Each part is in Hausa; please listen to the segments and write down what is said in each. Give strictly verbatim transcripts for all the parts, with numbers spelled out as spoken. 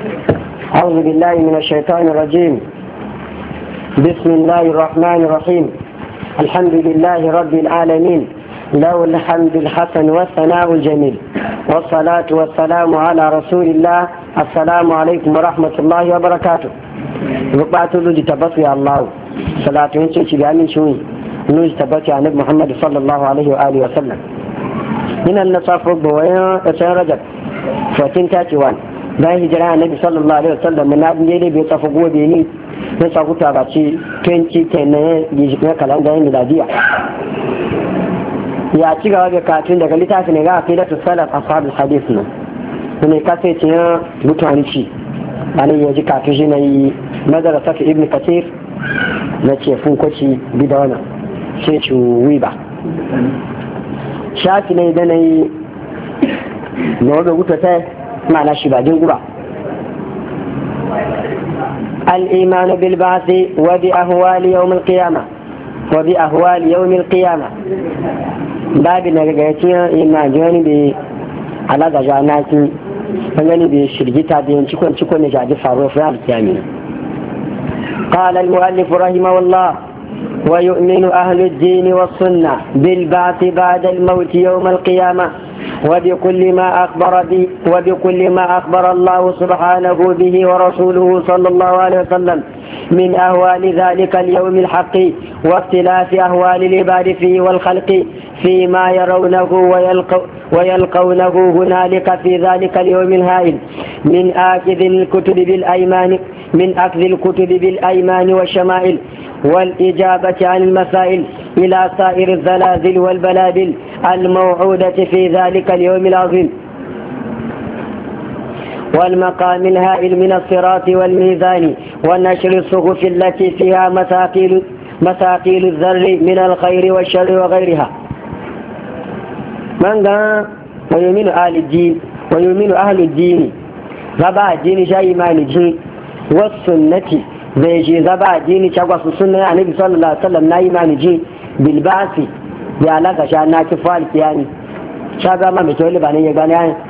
أعوذ بالله من الشيطان الرجيم. بسم الله الرحمن الرحيم. الحمد لله رب العالمين، له الحمد الحسن والثناء الجميل، والصلاة والسلام على رسول الله. السلام عليكم ورحمة الله وبركاته. ربعت له تبطي الله صلاة ونسوك بأمين شوي نوز تبطي عن محمد صلى الله عليه وآله وسلم. من النصف ربوين أسان رجب فوتين تاتي وان bayan hijira annabi sallallahu alaihi wasallam na ne ne bai tafi gobe ni na saku ta bace twenty ten ne ya kalanda yin miladiya ya ci gaba da katun daga littafin ne ga aqidatu salaf ashabul hadith ne ne kace ce mutane ci bani ya ji katun shi ne nazara ta ibn kathir na ce fun kwaci bidawana sai ci wiba shafi ne da nayi no ga guta ta معنى شبادين قرى. الإيمان بالبعث وبأهوال يوم القيامة وبأهوال يوم القيامة باب نرجعتنا إما جانب على دجانات فجانب الشرجة بين شكون شكون نجاد فاروف القيامة. قال المؤلف رحمه الله: ويؤمن أهل الدين والسنة بالبعث بعد الموت يوم القيامة وبكل ما أخبر به وبكل ما أخبر الله سبحانه به ورسوله صلى الله عليه وسلم من أهوال ذلك اليوم الحق واختلاف أهوال العباد فيه والخلق فيما يرونه ويلقو ويلقونه هنالك في ذلك اليوم الهائل من آخذ الكتب بالأيمان من أخذ الكتب بالأيمان والشمائل والإجابة عن المسائل إلى سائر الزلازل والبلادل الموعودة في ذلك اليوم العظيم والمقام الهائل من الصراط والميزان ونشر الصحف التي فيها مثاقيل مثاقيل الذر من الخير والشر وغيرها. من قال ويؤمن أهل الدين ويؤمن أهل الدين ربع الدين شيء ما نجي والسنة zai je zaba addini cagwa su sunna ya nabi sallallahu alaihi wasallam na imani ji bilbasi ya alaka sha na kifal kiyani shaga ma mai tawali ba ne ya gane yayin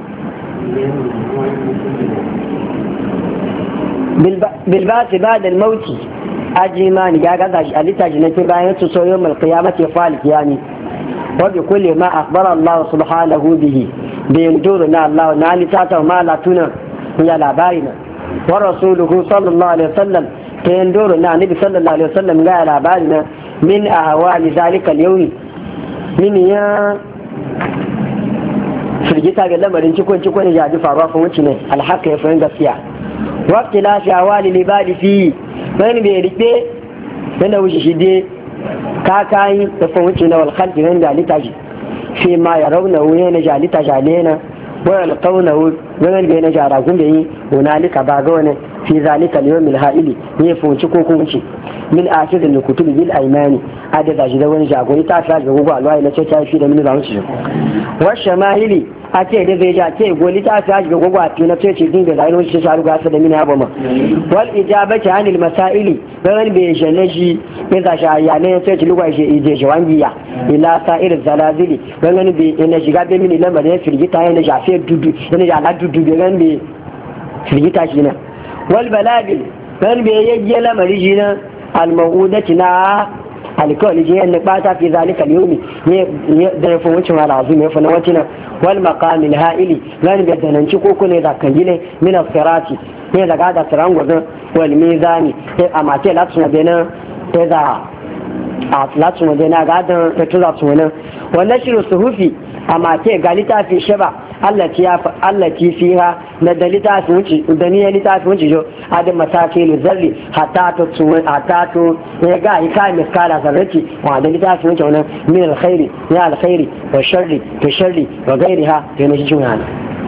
bilbasi ba da mauti ajimani ya gaza shi alita ji na bayan su soyo mal qiyamati fal kiyani wa bi kulli ma akhbara Allah subhanahu bihi bi yanduru na Allah na litata ma la tuna ya labarina wa rasuluhu sallallahu alaihi wasallam ta yin doro na nabi sallallahu alaihi wasallam ga labari na min a hawa ni zalika yauni min ya firgita ga lamarin cikon cikon ya ji faruwa fa wuce ne alhaka ya fahimta gaskiya waqti la fi awali libadi fi bayan bai rike yana wuce shi dai kakayi da fa wuce na wal khalqi nan da litaji fi ma ya rauna wuya na jalita jalena wa alqawnahu wannan bai na jara gumbe yi hunalika ba ga wani في ذلك اليوم الهائل يفون شكو كونشي من آخذ الكتب بالأيمان هذا ذا جدا وين جاكوني تعرف جوجو الله إلا شيء في من العنصر والشمائل أتي ده زيجا أتي يقولي تعرف جوجو أتينا شيء دين بلا إنه شيء شارو قاصد من هذا والإجابة عن المسائل وين بيجنجي إذا شاء يعني شيء لغة شيء يجي جوانجيا إلى سائر الزلازل وين بي إن جاب من لما ده في الجتة إن جاب في دودو إن جاب لا دودو وين بي في الجتة شينا والبلادل من بيجي لما رجينا الموعودة نا الكل جي أن باتا في ذلك اليوم يدرفون وجهه العظيم يفنوتنا والمقام الهائل من بيدنا نشكو كن إذا كان جينا من الصراط إذا قاعد الصراط والميزان أما تلا تسمعنا إذا لا تسمعنا قاعد تلا تسمعنا ونشر الصحف أما تقالتا في شبع التي التي فيها ندلتا فوجي ودنيا لتا فوجي جو هذا مساكين الذل حتى تسوى حتى تو يجا يكاي مسكالا ذرتي وهذا لتا فوجي من الخير يا الخير والشر والشر وغيرها ينجون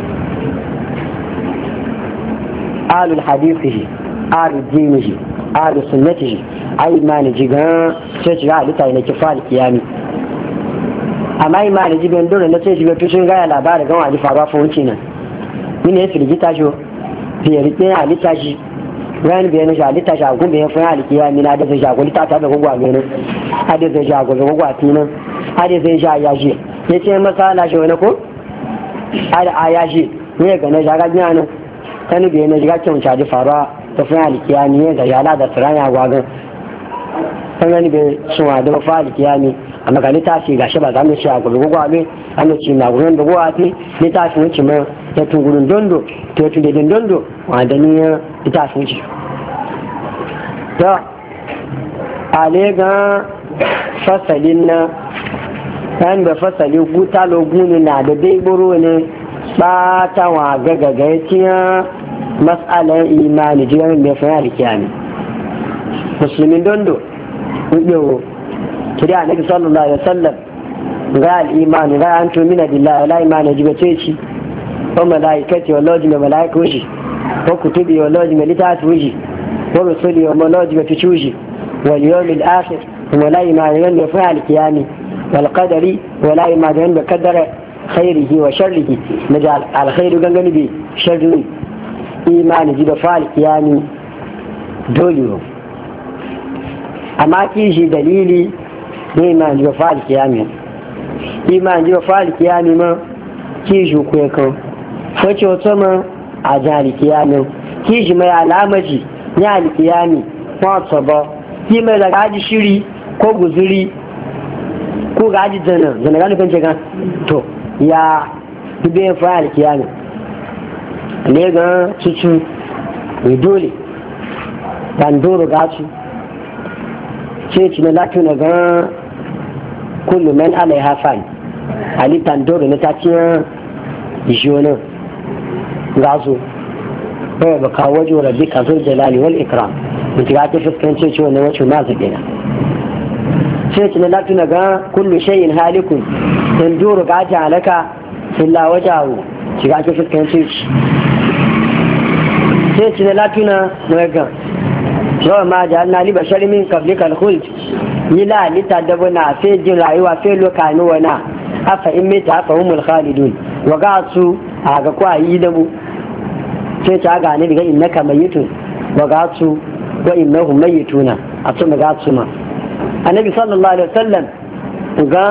آل الحديث آل الدين آل سنته أي ما نجيغان تجعل لتا ينكفال كيامي amma imani jibin dole na sai shiga tushen gaya labarin gan wani faruwa fa wuce nan ni ne firgi ta jo fiye rike a lita shi ran biya na shi lita shi a gumbe ya fi haliki ya mina da zai shago lita ta da gugwa ne a da zai shago da gugwa tinan a da zai sha ya shi ya ce masa na shi wani ko a da a ya shi ne ga na shaga biya nan sani bai na shiga kyau caji faruwa ta fi alikiya ne ga yala da tsiranya gwagon san gani bai sun wada mafi alikiya ne a makani ta fi gashi ba za mu ci a gudu gwabe an ci na gudun da gwa fi ne ta fi wuce ma ya tungurun dondo ta yi tungurun dondo wanda ni ya ta fi wuce ta ale ga fasalin na yan da fasalin guta loguni na da dai buru ne ba ta wa gagaga ya tiya matsalar imani jiyar mai fayar kiyami musulmin dondo ɗewo kiri a nabi sallallahu alaihi wasallam ga al'imani ga an to mina billahi la imani jiba ce ci ko malaikati wallahi mai malaiku shi ko kutubi wallahi mai litatu shi ko rusuli wallahi mai tuci wal yawmil akhir wala imani ga fayar kiyami wal qadari wala imani ga kaddara khairihi wa sharrihi najal alkhairu gangani bi sharri imani jiba fa'al kiyami dole amma kishi dalili ne imani jiba fa'al kiyami imani jiba fa'al kiyami ma kishi ku kan wace wata ma a jari kiyami kishi mai alamaji ne alkiyami ko ba ki mai da gaji shiri ko guzuri ko gaji zana zana gani kan ce kan to ya dube fara kiyami ne ga cikin mai dole ban doro gaci ce ci na lati na ga kullum man alaiha fan halittar doro na ta ciyar ishiyonin gazo bai ba kawo wajen rabbi kasar jalali wal ikram mutu ya ta fuskanci ce wani wacce ma zaɓe na ce ci na lati na ga kullum shayin halikun in doro gaji halaka illa wajawo shiga ake fuskanci shi sai ci na latuna wagan yawan ma da na liba sharimin kablikal hult yi la lita dabo na sai jin rayuwa sai lokani wana afa in mita afa humul khalidun wa ga su a ga kwa yi dabu sai ta ga ne daga innaka mayitun wa ga su wa innahum mayituna a su ga su ma annabi sallallahu alaihi wasallam ga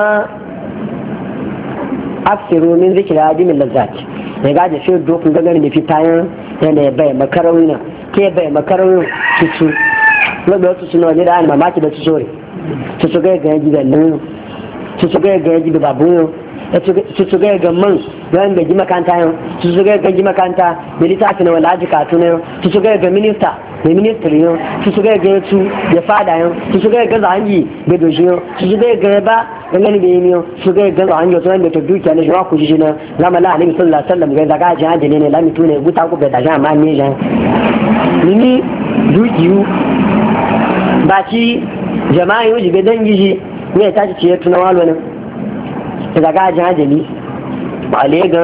aksiru min zikira adimin lazzat ya gaje shi dokun gagar da fitayen yadda ya bai makarawi na ke bai makarawi tutu wadda wasu suna waje da an mamaki da tutu tutu ga ga gidan nan tutu ga ga gidan babu yau tutu ga ga man yan da ji makanta yau tutu ga ga ji makanta da littafi na walaji katuna yau tutu ga ga minista da ministry yau tutu ga ga su ya fada yau tutu ga ga zangi da doshi yau tutu ga ga ba dangane da yi miyo su ga gaza an yau da ta dukiya na shawa kuji na zama la alaihi sallallahu alaihi wasallam ga zaga ji hajji ne lami tune guta ku bai da jan ma ne jan ni dukiyu ba ci jama'a yau jibe dan giji ne ta ci ciye tuna walo ne zaga ji hajji ne ba le ga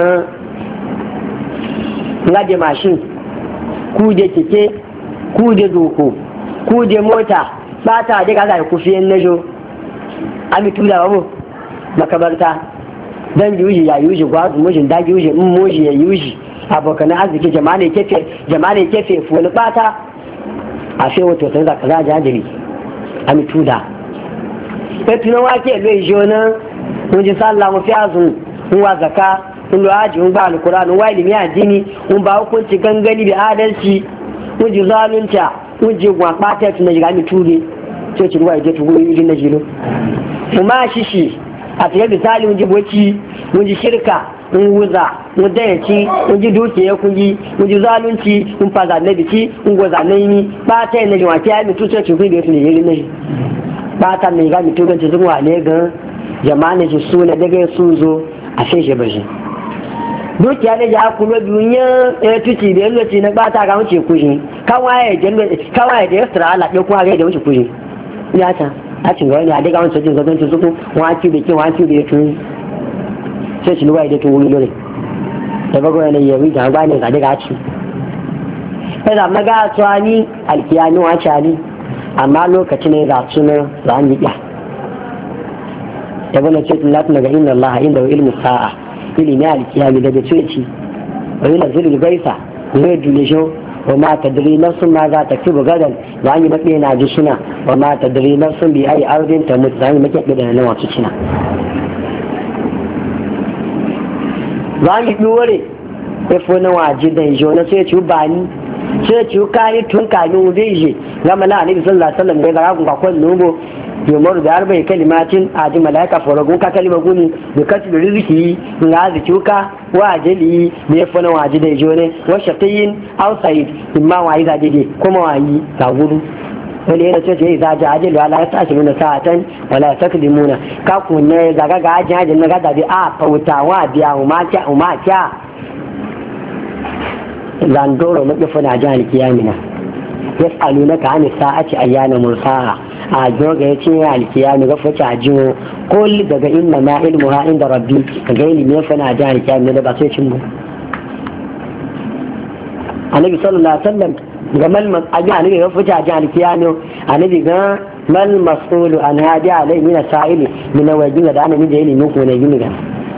ngaje mashin ku je keke ku je doko ku je mota ba ta da ga ku fiyen najo ami tula wa mu makabarta dan yuji ya yuji gwazu mujin da yuji in muji ya yuji abokan arziki jama'a ne kefe jama'a ne kefe fulu bata a sai wato sai zaka za jajiri ami tula sai tunan wake lo jona mun ji sallah mu fiazu mun wa zakka mun lo haji mun ba alqur'ani wa ilimi addini mun ba hukunci gangani bi adalci mun ji zalunta mun ji gwa bata tunan ji ami tule sai ci ruwa ya je tugu yi na jiro kuma shishi a fiye misali mun ji boci mun ji shirka mun wuza mun dayaci mun ji dukiya kun ji mun ji zalunci mun fa zanne biki mun go zanne ni ba ta ne jiwa ta mi tuce ci ku da su ne yi ne ba ta ne ga mi to ganci zuwa ne ga jama'a ne ji su ne daga su zo a sai shi bashi dukiya ne ja ku lo duniya e tuci da lokaci na ba ta ga wuce ku shi kawai da kawai da extra ala ko ga da wuce ku shi ya ta a cin gawani a daga wancan jin zagon ci suku wani da ke wani da ya tuni sai shi luwa da tuni lori da bago yana yawi da ba ne ga daga ci sai da maga tsani alkiyani wa chani amma lokacin ne ga suna ran yi ya da bana ce lati daga inna allaha inda ilmu sa'a ilmi alkiyami daga ci wa yana zilul gaisa zai dule shi وما تدري نفس ماذا تكتب غدا واني مكي ناجي شنا وما تدري نفس بأي أرض تموت واني مكي بدنا نوع شنا واني بيوري efo na waje da ijo na sai ci bani sai ci kai tun kamin zai je gama la annabi sallallahu alaihi wasallam ga ga ku kwal nubo yomar da arba'i kalimatin aji malaika faragun ka kalima guni da kasu da riziki na zikiuka wa ajali ne efo na waje da ijo ne wa shaqiyin outside imma wayi da dede kuma wayi da gudu wani yana ce ce za ji ajilu ala ya tashi muna sa'atan wala ya takdimuna ka ku ne zaga ga ajin ajin na gada bi a fautawa biya umakiya umakiya landoro na kifa na jihar kiyamina ya tsalu na ka hannu sa'aci ayyana mursaha a joga ya ce ya alkiyami ga fuce a jiwo ko daga inna ma ilmu ha inda rabbi ka ga ilimi ya fana jihar kiyamina da ba sai cin mu annabi sallallahu alaihi wasallam ga mal aji annabi ya fuce a jihar kiyamina annabi ga mal mas'ulu an hadi alai min sa'ili min wajin da annabi da ilimi ko ne gini ga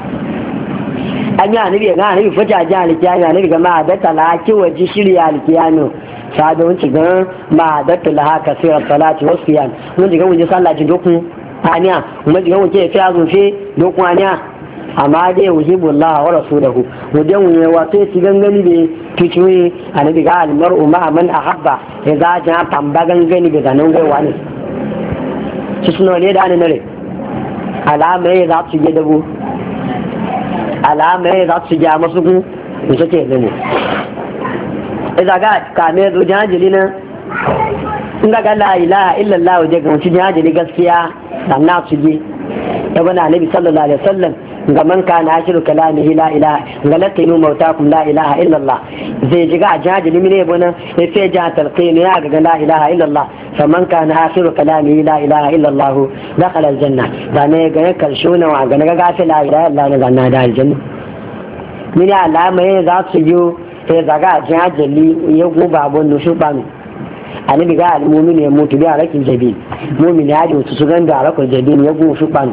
an yi annabi ga annabi fuce a jihar kiyamina annabi ga ma da talaki waji shirya alkiyamina sabe wanci gan ma da tulaha kasirar salati wasu siyan mun jiga wunji sallaci dokun aniya mun jiga wunce fi azun fi dokun aniya amma dai wuhibu Allah wa rasulahu wajen wunye wato ci gangani da kiciwi annabi ga almar'u ma man ahabba ya za ta tamba gangani da zanen gaiwa ne su suna ne da ne alama ya za su je dabo alama ya za su ja masu ku mu take ne idan ga kame zo jihajili nan in ga la ilaha illallah waje ga mutum jihajili gaskiya dan na su je ya bana annabi sallallahu alaihi wasallam ga man kana ashiru kalamihi la ilaha ga latinu mautakum la ilaha illallah zai ji ga jihajili mine bona ya sai ja talqin ya ga la ilaha illallah faman kana ashiru kalamihi la ilaha illallah dakhala aljanna da ne ga karshe na wa ga ga gafi la ilaha illallah na da aljanna mine alama ya za su yi sai zaga a jin ajali ya guba abin da shi ɓanu annabi ga al'ummi ne mutu biya rakin jabi mumin ya ji su gan da rakin jabi ya guba shi ɓanu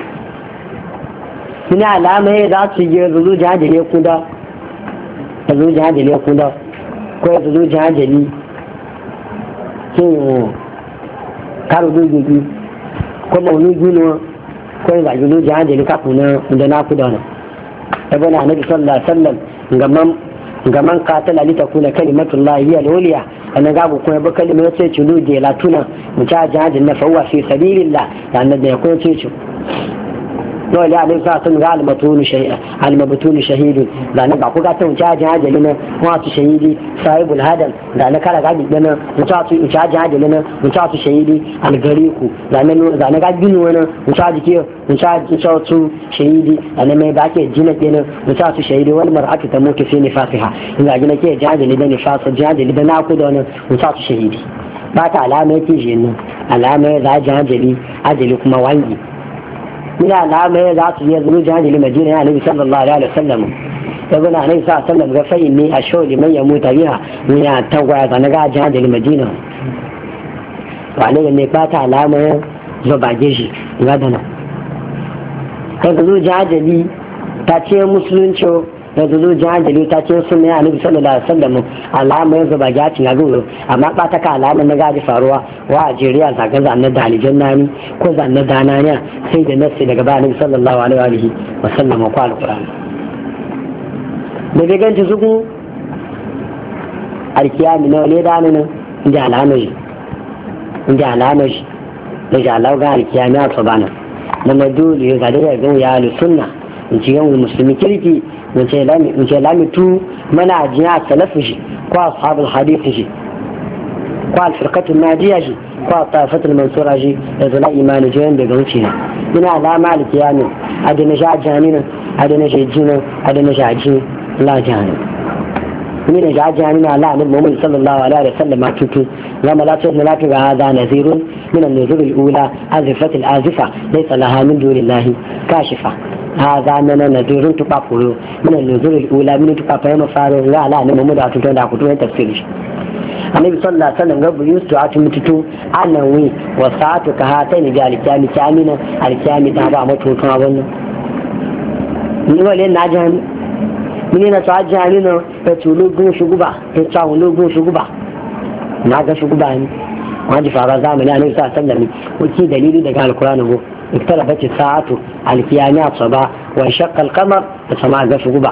suna alama ya za su yi zuzu jin ajali ya kuda ya zuzu jin ajali ya kuda ko ya zuzu jin ajali kin karo dugugu ko maunu gino ko ya zagi zuzu jin ajali kafin da na kuda na ya bane annabi sallallahu alaihi wasallam gaman ga man katala li takuna kalimatullahi hiya al-uliya ana ga kuma ba kalimar sai cilu je latuna mu ta jihadin na fawwa fi sabilillah dan da ya kuma ce ci dole ya sa sun ga al-matun shay'a al-mabtun shahid da na ga ku ga ta mu ta jihadin na wa su shahidi sahibul hadal da na kara ga dana mu ta su ta jihadin na mu ta su shahidi al-gariku da na da na ga ginu wani mu ta jike mu ta su shahidi da na mai ba ke jina kenan mu ta su shahidi wal mar'atu tamutu fi nifasiha ina gina ke jihadin da nifasa jihadin da na ku da wani mu ta su shahidi ba ta alama yake jinnu alama za jihadin ajali kuma wangi ina alama ya za su yi zuru jihadin madina ya nabi sallallahu alaihi wasallam يقول عليه الصلاة والسلام فإني أشهد لمن يموت بها من التوقع فنقع جهاد المدينة وعليه أن يقاطع علامة زبع جيشي غدنا يقولوا جهاد لي تاتيه مسلم شو يقولوا جهاد لي تاتيه سنة يعني صلى الله عليه وسلم علامة زبع جيشي يقولوا أما قاطعك علامة نقع فاروا وأجيريا زاقزا ندى لجناني كوزا ندى نانيا سيد النفسي لقبال صلى الله عليه وسلم وقال القرآن da bai ganci suku alkiyami na wale da nan inda alamashi inda alamashi da jalau ga alkiyami a tsabana na maduli ya zaɗe da gan ya sunna in ci yan musulmi kirki in ce lamitu mana ajiya a salafi shi ko a sahabul hadisi shi ko a alfirkatun nadiya shi ko a tafatul mansura shi da zula imani jiyan daga wuce na ina alama alkiyami adana shi a jami'in adana shi jinan adana shi a jinan لا جانب من جاء جانب على عن المؤمن صلى الله عليه وسلم ما تكون لما لا تسمع لا تقع هذا نذير من النذور الأولى أزفة الآزفة ليس لها من دون الله كاشفة هذا من نذير تقفه من النذور الأولى من تقفه مفارغ لا لا نمو دا تكون دا كتوين تفسيرش النبي صلى الله عليه وسلم قبل يستو عتمتتو عنوي وساعتك هاتين جاء الكامي كامنا الكامي تابع متوكا ظن نقول لنا جانب mini na ta jani na ta tulugun shuguba ta tsawon lugun shuguba na ga shuguba ne waji fara zamani a nisa sallami wuki dalili daga alkurani go iktara bace sa'atu alkiyami a tsaba wa shakka alkamar ta sama ga shuguba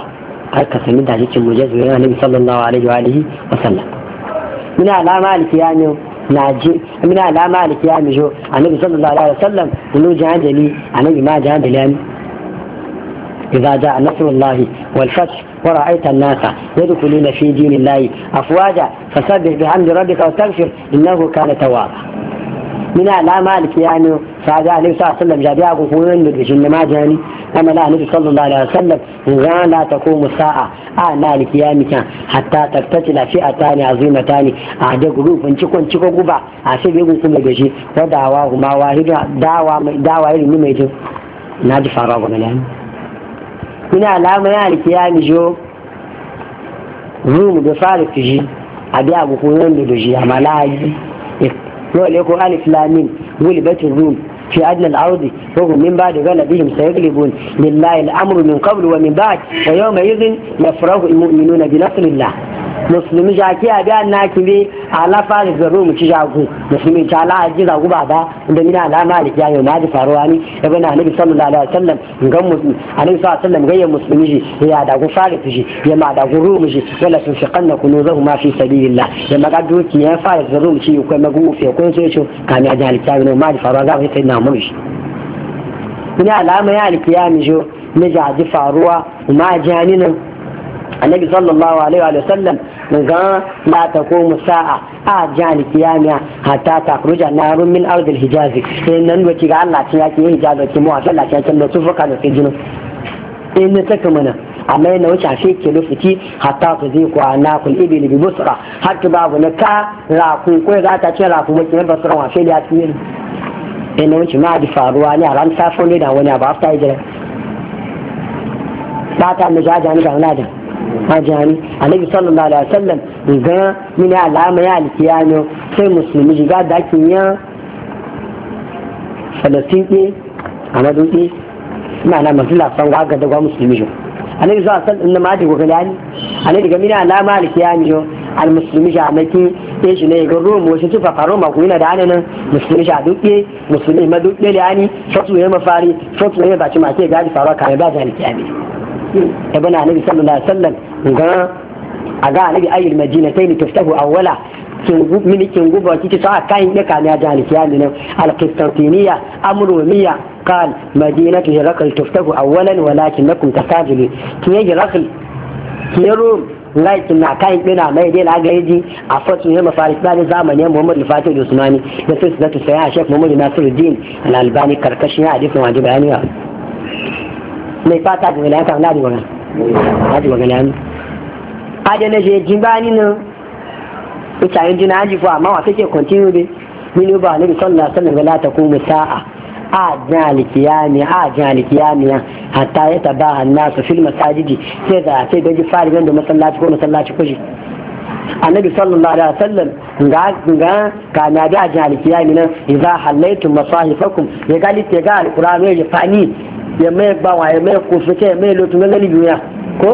har ka sami da cikin mujazu ya nabi sallallahu alaihi wa alihi wa sallam ina alama alkiyami na ji ina alama alkiyami jo annabi sallallahu alaihi wa sallam dulu jahili annabi ma jahili إذا جاء نصر الله والفتح ورأيت الناس يدخلون في دين الله أفواجا فسبح بحمد ربك واستغفر إنه كان توابا من علامة الكيان فهذا عليه الصلاة والسلام جاء بيها قفوين بالجن ما جاني أما لا النبي صلى الله عليه وسلم إذا لا تقوم الساعة أعلى الكيان كان حتى تقتتل فئتان عظيمتان أعدى قلوب انشكو انشكو قبع أعسي بيقول كم بشي ودعواهما واحد دعوة دعوة إلي ميجو نادي فراغ ملان من علامة الكيان جو روم بفارق تجي أبي أبو قوين بجي أما لا يجي يقول ألف لامين غلبت الروم في أدنى الأرض وهم من بعد غلبهم سيغلبون لله الأمر من قبل ومن بعد ويومئذ يفرح المؤمنون بنصر الله musulmi jaki a biya na kibe ala fari zaro mu ci jago musulmi ta ala aji zagu ba ba inda mina alama da kiyaye ma ji faruwa ni ibn annabi sallallahu alaihi wasallam gan musulmi annabi sallallahu alaihi wasallam gayyan musulmi ji ya da gu fari ji ya ma da gu rumu ji wala sun fi qanna kunuzahu ma fi sabilillah ya maga doki ya fari zaro mu ci ko magu fi ko sai ce kan ya jali kiyaye ma ji faruwa ga sai na mu shi ina alama ya alkiyami jo ne ja ji faruwa ma jani nan annabi sallallahu alaihi wa sallam ga la taqumu sa'a a jali kiyamiya hatta takhruja narun min ardil hijaz sai nan wace ga Allah ta yake hijaz ke mu a sallah ta kan da sufuka da kijinu in ne take mana amma yana wuce a sheke lufuti hatta su zai kwa na kul ibili bi busra hatta babu na ka rakun ko za ta ce rakun wace basra wa sai ya tiyin ina wuce ma di faruwa ne a ran safo ne da wani abu afta hijira ba ta da jajani ga wani hajjani annabi sallallahu alaihi wasallam ga mini alama ya alkiyano sai musulmi shiga dakin ya falastin ɗe a maduɗe ma'ana masu lafan ga da gwa musulmi shi annabi sallallahu alaihi wasallam ma da gogani annabi ga mini alama alkiyano almusulmi shi a maki ɗe shi ne ga romo shi tufa faro maku yana da ananan musulmi shi a duɗe musulmi ma duɗe da ani fatu ya mafari fatu ya baci ma ke gadi faruwa kamar ba ta alkiyami ibn annabi sallallahu alaihi wasallam ga aga annabi ayyul madinatayn tuftahu awwala kin mini kin guba kike sa kayan da kan ya jali kiyami ne al-qistantiniya amrumiya qal madinatu hirakal tuftahu awwalan walakinnakum tasajilun kin yi hirakal kiro laikin na kayan dina mai dai la gaiji a fatu ne mafaris da zamanin Muhammad al-Fatih al-Usmani da sai da sai Sheikh Muhammad Nasiruddin al-Albani karkashin hadisin wajibi bayani mai fata da wala kan nadi wannan nadi wannan ade ne je jimbani no ita yin jina ji fa amma wa take continue be ni ba nabi sallallahu alaihi wasallam la taqumu sa'a a jali kiyami a jali kiyami hatta ya tabaha an-nas fil masajidi sai da sai da ji fari da masallaci ko masallaci ko shi annabi sallallahu alaihi wasallam ga ga kana da jali kiyami nan idza hallaytum masahifakum ya gali te ga alqur'ani ya fani ya mai ba wa ya mai kufuce mai lotu na gani duniya ko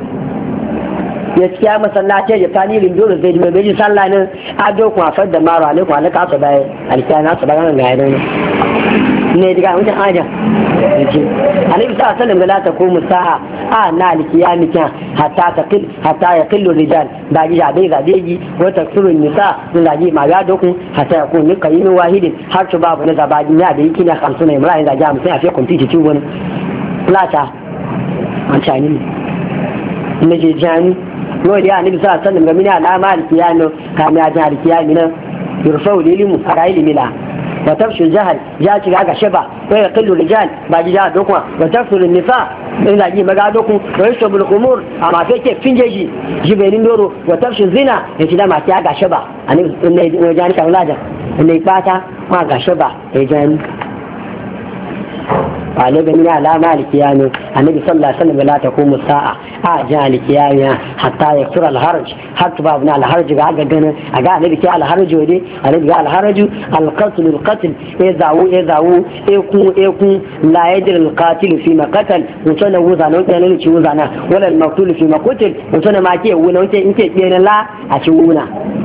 ya ciya masallaci ya fani lindoro zai mai bai sallah nan ado ku afar da maro alaikum alaka su bai alkiya na su bayan ga yayin ne diga mutan aja alaihi sallam la ta ku musaha a na alkiyami kan hatta ta kil hatta ya killu rijal da ji bai ga deji wa taksurun nisa din da ji ma ga doku hatta ya ku ni kayin wahidin har su babu na zabaji ya da yake na kamsu ne mura da jami'a sai a fi kwamfiti ci wani plata an cani ne je jani yau da ya nabi sallallahu alaihi wasallam ga mini alama alkiyano kamar ya ji alkiyami nan yurfau lilimu a ilimi la وتفشل الجهل جاءت على شبع ويقل الرجال بعد جاء دوكما وتكثر النساء إذا جي مقا دوكم ويشرب الخمور أما فيك فين جيجي جبين دورو وتفشل الزنا يتلا ما تيا على شبع أنا إنه جاني كأولادا إنه يباتا ما على شبع يجاني قال من علامة الكيان النبي صلى الله عليه وسلم لا تقوم الساعة أجعل الكيان حتى يكثر الهرج حتى بابنا الهرج قاعد جنا قاعد النبي كي على الهرج ودي النبي قال الهرج القتل القتل إذا هو إذا هو يكون يكون لا يدري القاتل فيما قتل وصلنا وزنا وانت نلقي وزنا ولا المقتول فيما قتل وصلنا ما كي ونا وانت انت بين لا أشوفنا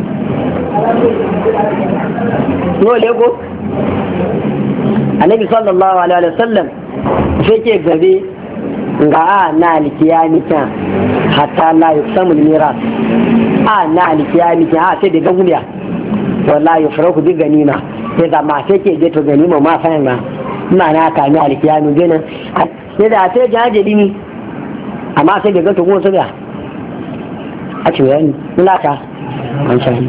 نقول يقول النبي صلى الله عليه وسلم fake gabe ga a na alkiyami kan hatta la yusamu miras a na alkiyami kan a sai da gumiya wallahi yufraku bi ganima sai da ma sai ke je to ganima ma fa yana ina na ka ni alkiyami gane sai da sai jaje dini amma sai da ga to ko sai a ce yani ina ka an shani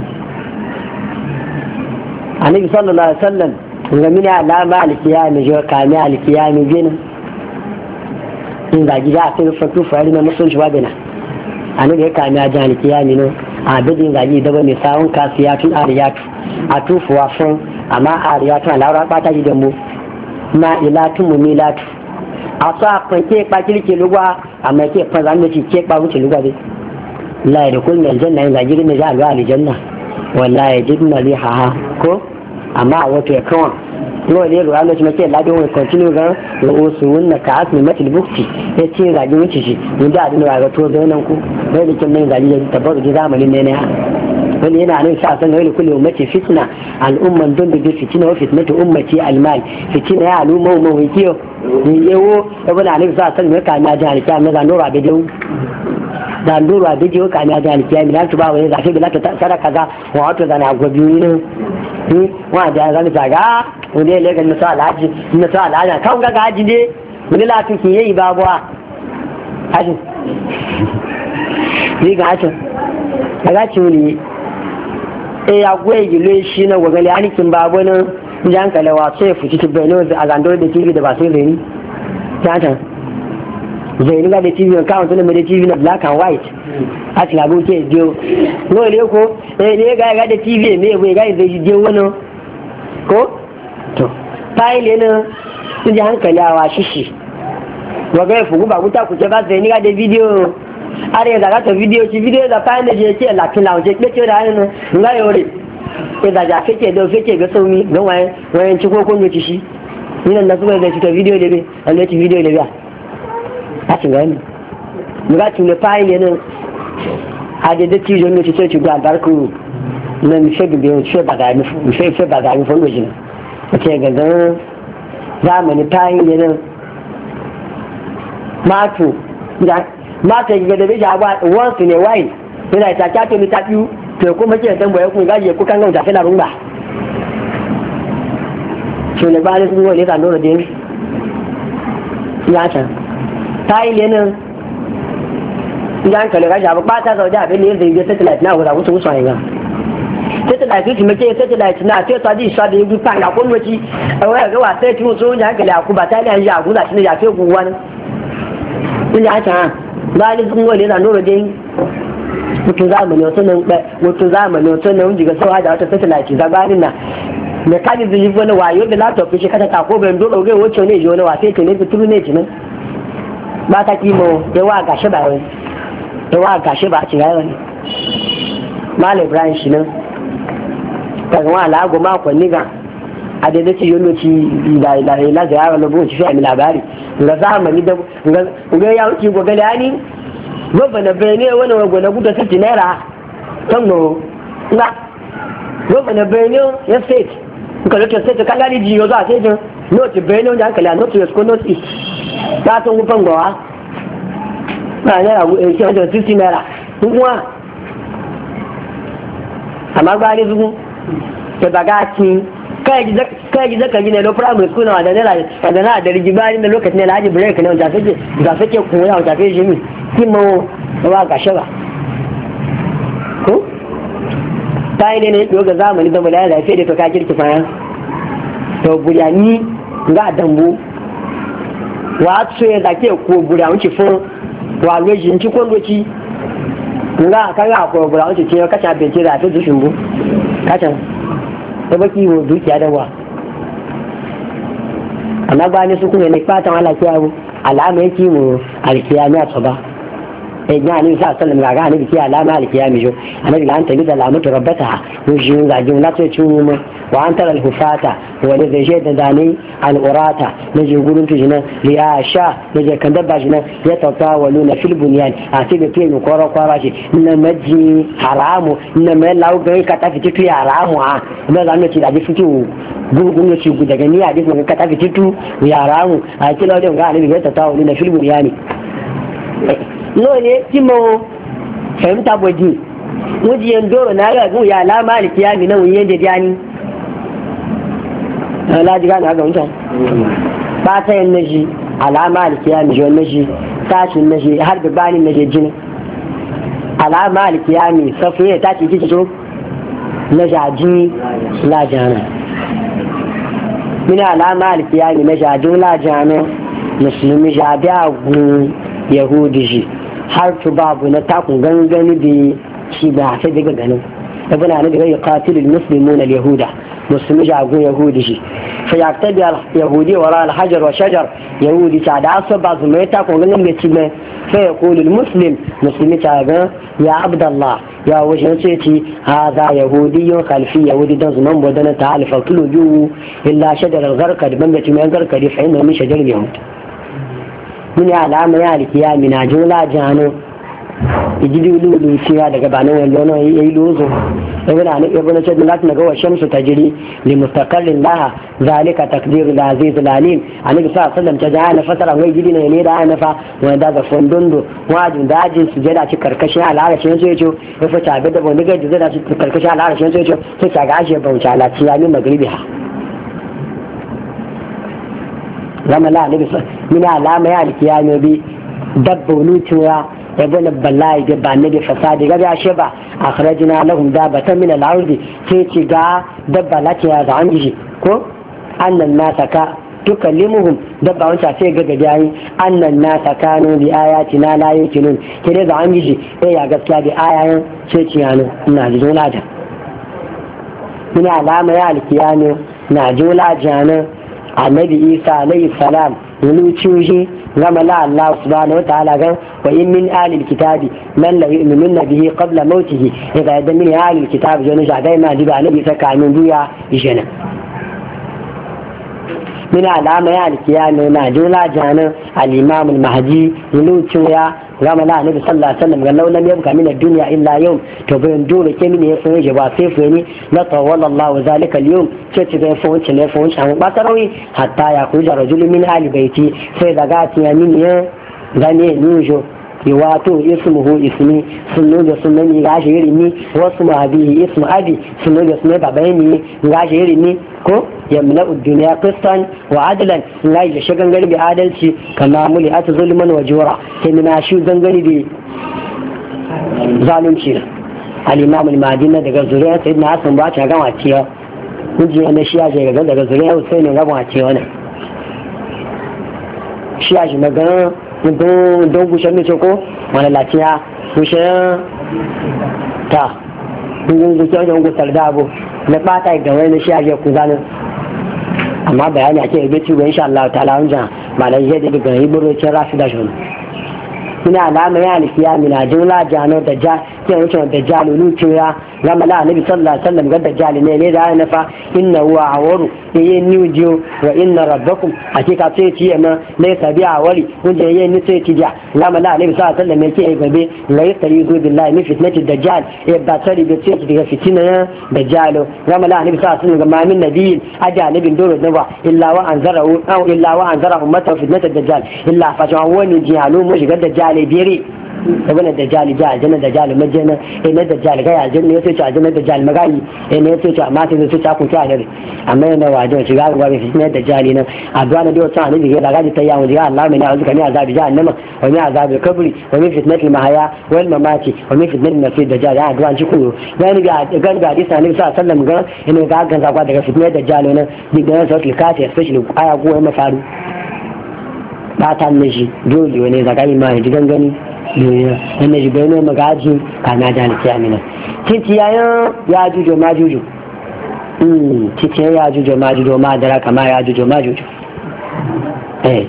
annabi sallallahu alaihi wasallam ga mini alama alkiyami jo ka ni alkiyami gane in ga gida a sai fatu fari na musulunci wa bina annabi ya ka ni alkiyami no a bidin gaji da bane sawun kasiyatun ariyatu a tufuwa fun amma ariyatu a laura ba ta ji dambu na ilatu mumilatu a sa fanke ba kirke lugwa amma ke fa zan ci ke ba wuce lugwa dai la da kullun aljanna in gaji ne za a ga aljanna wallahi jidna riha ko amma a wato ya kawan yau ne ruwa lokacin ke ladin wani continue ga wasu wunna ka asmi matil bukti ya ce zagi wuce shi inda a dinawa ga to zai nan ku bai da kin nan zagi ya tabbata da zamanin ne ne wani yana nan sa san wani kullu ummati fitna al'umman don da fitina wa fitnatu ummati almal fitina ya al'umma mu wai kiyo ni yawo ibn ali sa san ne ka na jani ka na nura da dewu da nura da dewu ka na jani ka mi latu ba wai zafi bilata sadaka za wa wato da na gobi ne ni wa da zan saga wani ya lega nasu alhaji nasu alhaji kan ga gaji ne wani latin ki yayi babuwa haji ni ga hacin a gaci wani e ya gwaye gilo shi na gwagali anikin babu nan jan kalawa sai fuci tubbai ne a zandor da tv da ba sai zai tatan zai ni ga da tv kawon tunan da tv na black and white a cikin abu ke jiyo no ne ko eh ne ga ga da tv ne bai ga zai jiyo wani ko to fayile na sun ji hankali a washe shi waga ya fugu ba wuta kuce ba sai ni ga da bidiyo are ya zaga ta bidiyo ci bidiyo da fayile je ce lakin launce kece da hannu nga yore ya da ja fake da fake ga saumi ga wayan wayan ci ko kun ci shi nan da suka ga ci ta bidiyo da be an ci bidiyo da ba a ci gani mu ga tun fayile ne a da da ci jo ne ci sai ci ga barku nan mi shege be ci ba ga mi sai sai ba ga mi fondo jin ce ga zan zamani ta yi ne nan mato mata ga da bai jaba wansu ne wine yana ta kyato ni ta biyu to kuma ke dan boye ku gaje ku kan gauta kana rumba to ne ba ne sun wani kan dole dai ya ta ta yi ne nan idan ka ga jaba ba ta zauja abin ne da yake satellite na guda musu musu ayyuka satellite su mace satellite na sai ta ji sa da yi fa ga kun wace a waya ga wasa ti musu wanda hankali aku ba ta ne ya guda shi ne ya fe guwa ne ina ta ba ni sun wani da nuru dai mutu zamani wato nan mutu zamani wato nan jiga sau da wata satellite zabanin na da kaji zai wani wayo da laptop shi kada ta ko ban dole ga wacce ne ji wani wasa ce ne fituru ne jinan ba ta kimo yawa gashi ba wai yawa gashi ba a ci gaya ne Malam Ibrahim shi nan daga wani lago makon niga a daidai ce yi loci da ila ziyara na buwan ci fiye labari ga zamani da ga ya wuce gwagali hani gwabba na bayani wani wagwa na guda sati naira kan no na gwabba na bayani ya state ka lokacin state kan gani jiyo za a sai jin note bayani wanda hankali a note west ko note east ta tun gufan gwawa na naira wajen sixty naira kuma amma ba ne zugu ta baga ci kai ji zaka gina lo primary school na da naira da na da rigibari da lokacin da laji break ne wanda take da take koya wanda take jimi kimo ba ga shaba ko tai ne ne ga zamani da mulaya da sai da to ka kirki fa to buriyani ga dambu wa tsoye da ke ko buriyani ci fun wa lojin ci kondoci nga kan ga ko buriyani ci ce kacha bece da ta dushin bu kacha da baki wo dukiya da wa amma ba ne su kuma ne fatan Allah kiyawo alama yake mu alkiyami a tsaba eh ya ne sa sallam ga ga ne biki alama alkiyami jo annabi lan tabi da alamatu rabbata wujin ga jin la sai ciwo mu wa anta alhufata wa da zai da dani alurata ne je gurin tujina ya sha ne je kan dabba jina ya tatawaluna fil bunyan a sai da kai ko ro kwara shi inna maji haramu inna mai lau ga ka ta fiti haramu a na zan ci da fiti gungun ya ci daga ni a duk ka tafi titu ya ramu a kila da ga alibi ta tawo na filmu ya ne no ne kimo fahimta boji muji yan doro na ga gun ya la maliki ya mi nan wuyen da jani la diga na ga mutan ba ta yan naji alama alkiyami jo naji tashin naji har da bani naji jini alama alkiyami safiya ta ci kici to najaji la jana min alama alkiyami najaji la jana musulmi jabi agu yahudi shi har tu babu na takun gangani da shi ba sai daga ganin ibn ali daga yaqatilul muslimuna al-yahuda musulmi jago yahudi shi fa yaktabi al-yahudi wara al-hajar wa shajar yahudi ta da asaba su mai takun gangani da shi mai fa yaqulu al-muslim muslimi ta ga ya abdallah ya wajen ce ci hadha yahudiyyun khalfi yahudi dan zuman bodana ta alfa kulu ju illa shajar al-gharqad ban da mai garkadi fa inna min shajar al-yahud min alama ya alkiyami na jula jano ijidi lulu ciya daga banan wani lona yayi lozo ibn ani ibn sayyid latin ga wa shamsu tajri li mustaqarrin laha zalika taqdiru al-aziz al-alim ani sa sallam ta jana fasara wai gidi ne ne da ana fa wanda da fondondo wajin dajin sujada ci karkashin al'arashin yace yace ya fa tabe da wani gaji zai da ci karkashin al'arashin yace yace sai ta gashi bauta la ciya min magribi ha zama la ne bisa mina alama ya alkiyami bi dabba nutuwa yabona bala'i da ba ne da fasadi ga ya sheba akhrajna lahum dabatan min al-ardi sai ci ga dabba lati ya zan ji ko annan nasa ka tukallimuhum dabba wanda sai ga gajayi annan nasa kanu bi ayatina la yuqinun kire zan ji eh ya gaskiya bi ayayen sai ci yana ina ji jona da mina alama ya alkiyami na jola jana annabi isa alayhi salam wuluci gama la Allah subhanahu wa ta'ala gan wa in min ahli alkitabi man la yu'minuna bihi qabla mautihi idha yadda min ahli alkitabi jona shagai ma diba annabi ta kamin duya jana min alama ya alkiyama na jola jana al-imam al-mahdi wuluci ya gama la annabi sallallahu alaihi wasallam gallau lam yabqa min ad-dunya illa yawm to bayan dole ke mini ya fanye ba sai fanye la tawalla Allah zalika al-yawm ce ce ga fanye ne fanye an ba tarawi hatta ya kuja rajulun min ali baiti sai daga tiya min ya gane nujo wato ismuhu ismi sunnu da sunnani gashi yiri ni wasu ma bihi ismu abi sunnu da sunne babai ni gashi yiri ni ko yamna ad-dunya qistan wa adlan lai da shagan gari bi adalci kama muli at zulman wa jura sai mina shi gangari bi zalunci al-imam al-madina daga zuriya sayyidina hasan ba ta gama ciya kuji ne shi ya ga daga zuriya husaini ga ba ciya wannan shi ya shi magana don don gushe ne ko wani latiya gushe ta gungun gushe wajen gusar da abu na bata ga wani shi ake ku zanen amma bayani ake ibe ci insha Allah ta'ala wanda malai zai daga yi burocin rafi da shi ina alama ya alkiya mina jumla jano da ja ke wucin da jalulu cewa gama la annabi sallallahu alaihi wasallam ga dajjal ne ne da na fa inna huwa awaru yayin nijo wa inna rabbakum hakika sai ci ma laysa bi awari wanda yayin ni sai ci ja gama la annabi sallallahu alaihi wasallam yake gabe la yastaridu billahi min fitnati dajjal ya ba tari da sai daga fitina dajjal gama la annabi sallallahu alaihi wasallam ga min nabiyin aja nabin doro da ba illa wa anzarahu aw illa wa anzara ummata fitnati dajjal illa fa wani jihalu mu shiga dajjal bire ibn dajjal ja aljanna dajjal majana eh na dajjal ga aljanna yace ce aljanna dajjal magayi eh ne yace ce amma sai su ta ku ta dare amma yana wajen shiga ga ba fitna dajjal ne addu'a da wata ne diga daga ta yawo diga Allah mai azuka ne azabi jahannama wa ne azabi kabri wa ne fitnatul mahaya wal mamati wa ne fitnatul masih dajjal addu'a ci ku gani ga gani ga hadisi ne sallallahu alaihi wasallam ga ina ga ga zakwa daga fitnar dajjal ne diga sautul kati especially aya go ma faru ba ta ne shi dole ne zakai mai digan gani duniya wanda shi bai noma gaji kana da alkiya mina titiyayen ya jujo ma jujo titiyayen ya jujo ma jujo ma dara kama ya jujo ma jujo eh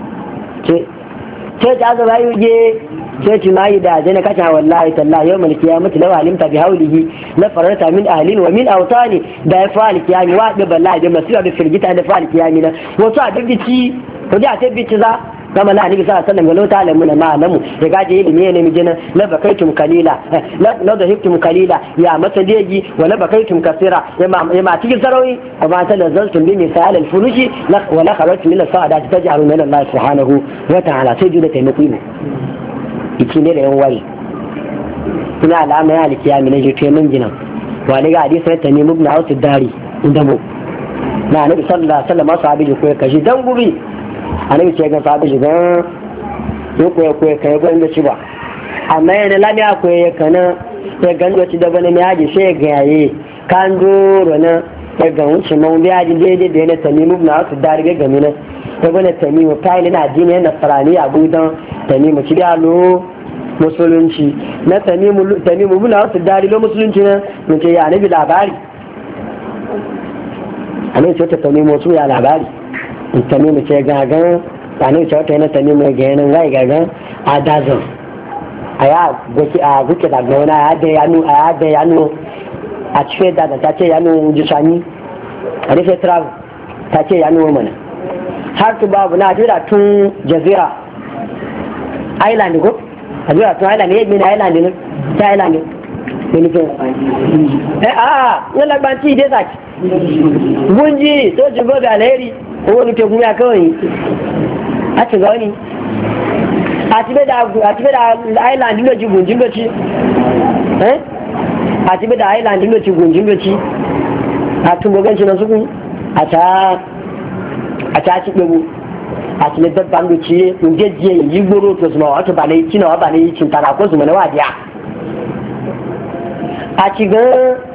ce ta gaba yi je ce ci ma yi da jana kasha wallahi tallahi yau malki ya mutu lawa alimta bi haulihi na fararta min ahlin wa min autani da ya fa alkiyami wa da balla da masu da firgita da fa alkiyami na wasu a dubbici wajen a tabbici za kama la annabi sallallahu alaihi wasallam ta alamu na ma'alamu ya gaje ilimi ne mi jina la bakaitum kalila la la dahiktum kalila ya masadeji wa la bakaitum kasira ya ma ya ma cikin sarawi wa ma talazzaltum bi misal al furuji wa la kharajtum min al sa'adati taj'alun min Allah subhanahu wa ta'ala sai da taimako ne iki ne da yan wari ina alama ya alkiyami ne je mun gina wa ne ga hadisi ta ne mubna autu dari inda mu na annabi sallallahu alaihi wasallam sahabi ko kashi dan gubi annabi ce ga sahabi shi gan ko ko ko kai ko inda ci ba amma yana lamiya ko ya kana ya gando ci da bane ne haji sai ga yayi kan doro na ya ga wuce mun biya ji daidai da yana tamimu na su dari ga gami na ya bane tamimu kai na addini na sarani abu dan tamimu ci da lo musulunci na tamimu tamimu na su dari lo musulunci na mun ce ya annabi labari annabi ce ta tamimu su ya labari tamimu ce gagan annabi ce wata yana tamimu ga yanan gai gagan a dazan a ya goki a guke da gona a da yanu a da yanu a cikin da ta ce yanu jisani a rufe travel ta ce yanu mana har tu babu na jira tun jazira island ko a jira tun island ne min island ne ta island ne ne ke eh a ne lagbanci dai zaki gunji to jigo da alheri ko wani ke kuma kawai a ci gani a ci da a ci da island ne ji gunjin gaci eh a ci da island ne ji gunjin gaci a tun gogan na su a ta a ta ci bego a ci da ban da ci in je je yi goro to su ma wato ba ne kina ba ne cin tara ko su mana wadiya a ci ga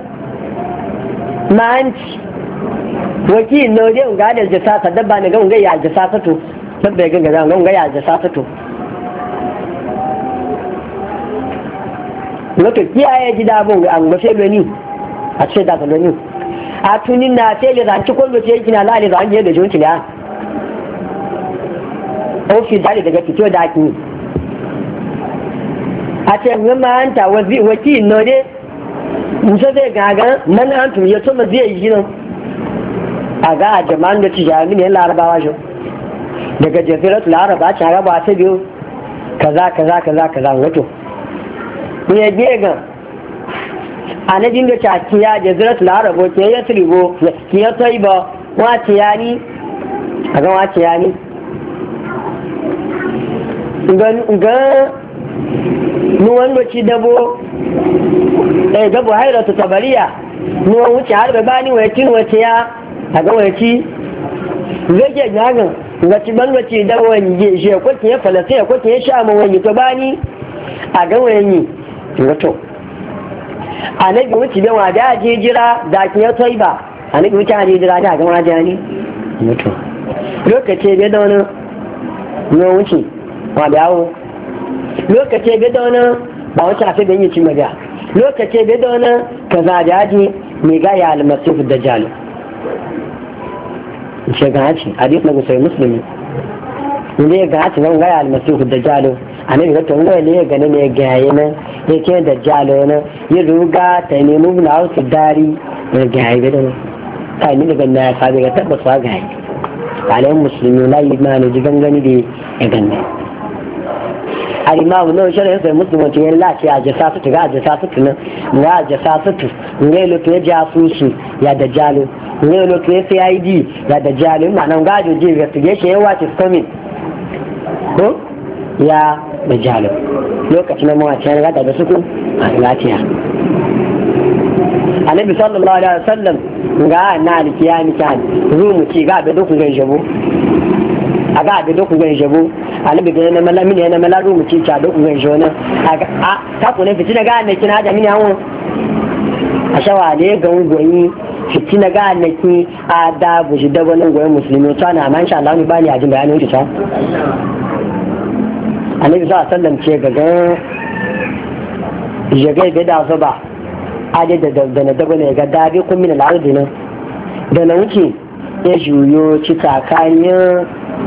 manci waki no je ga da jasa dabba ne ga ga ya jasa to dabba ga ga ga ga ya jasa to wato kiyaye gida bon an ga sai gani a ce da gani a tunin na sai le zanci ko ce yake na lale zan je da jonki ya ofi dali daga fito da ki a ce ngama anta wazi waki no je musa zai gaga man antum ya to ma zai yi nan a ga a jama'an da ci jami'in yan larabawa shi daga jazirat laraba ci haraba ta biyu kaza kaza kaza kaza wato ne ya gega a na jinda ta kiya jazirat laraba ke ya tribo ke ya taiba wace ya ni a ga wace ya ni ga nuwan da ci dabo eh dabo hairatu tabariya nuwan wuce har da bani wace wace ya a ga wace zai ke gagan gaci bangaci da wani je shi ko ke falasa ko ke sha mu wani to bani a ga wani wato annabi wuce da wada je jira da ke ya taiba annabi wuce je jira da ga wada ne wato lokaci bai da wani no wuce wa dawo lokaci bai da wani ba wuce a sai da yin ci maga lokaci bai da wani kaza da ji mai ga ya almasif dajjal shagaci hadith na gusai muslimi ne ya gaci nan gaya almasihu dajjalo annabi ga tun gaya ne ya gane ne ga yana yake dajjalo na ya ruga ta ne mu na wasu dari ya ga ya da kai ni daga na fa daga tabbata ga ya alai muslimi la imani ji gangani da ya ganne alimamu nan shari'a sai musulmi ce yan lace a jasa su ga jasa su nan ga jasa su ne lo to ya jasusu ya dajjalo ne lo to ya C I D ya dajjalo ma nan ga joji investigation ya what is coming ko ya dajjalo lokacin mu a cikin ga da su ku a lafiya annabi sallallahu alaihi wasallam ga na alkiyami kan rumu ci ga da dukun gan jabo aga da dukun gan jabo annabi ga na malami ne na malaru mu ci ta dukun gan jona aga a ta ko ne fitina ga ne kina da mini hawo a shawale ga goyi fitina ga ne ki a da buji da wannan goyi musulmi to ana man sha Allah ni bani ajin bayanin ki ta annabi sallallahu alaihi wasallam ce ga ga ya ga da so ba ade da da na dabo ne ga dabi kun min al-ardi nan da na wuce ya juyo ci tsakanin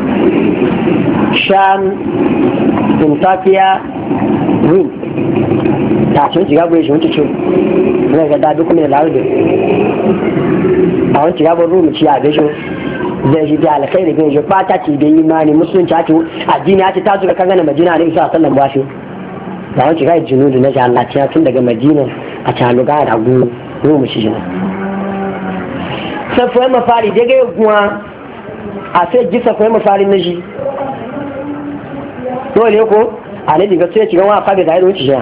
sham tuntafiya rum ta sun shiga bai shi wuce ce na ga dabi kun min al-ardi a wani shiga bai rum ci a bai shi zai shi da alkhairi ga shi fata ce da imani musulunci ake addini ake ta zuga kangana Madina ne isa sallan bashi da wani ga junudu na Allah ta tun daga Madina a taluga da gu mu mu shi ne safai mafari daga guwa a sai ji safai mafari na shi dole ko a ne diga sai cikin wa fa da zai wuce shi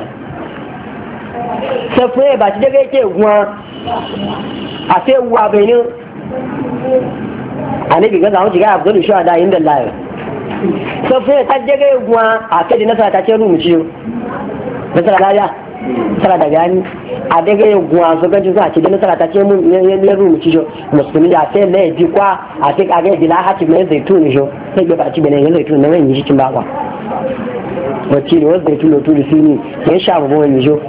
safai ba ci daga yake guwa a sai uwa bai ne a ne diga za mu shiga Abdul Shuhada inda Allah safai ta daga guwa a kai da nasara ta ce rumu ciyo nasara lafiya nasara da gani a daga yin guwa su ganci zuwa ce da nasara ta ce mun yan rumu ciyo musulmi ya sai na yaji kwa a sai kaga bila hati mai zaitun jo sai ga ba ci bane yan zaitun na wani yi cikin bakwa wacce ne wasu zaitun da turu su ne ya sha babu wani jo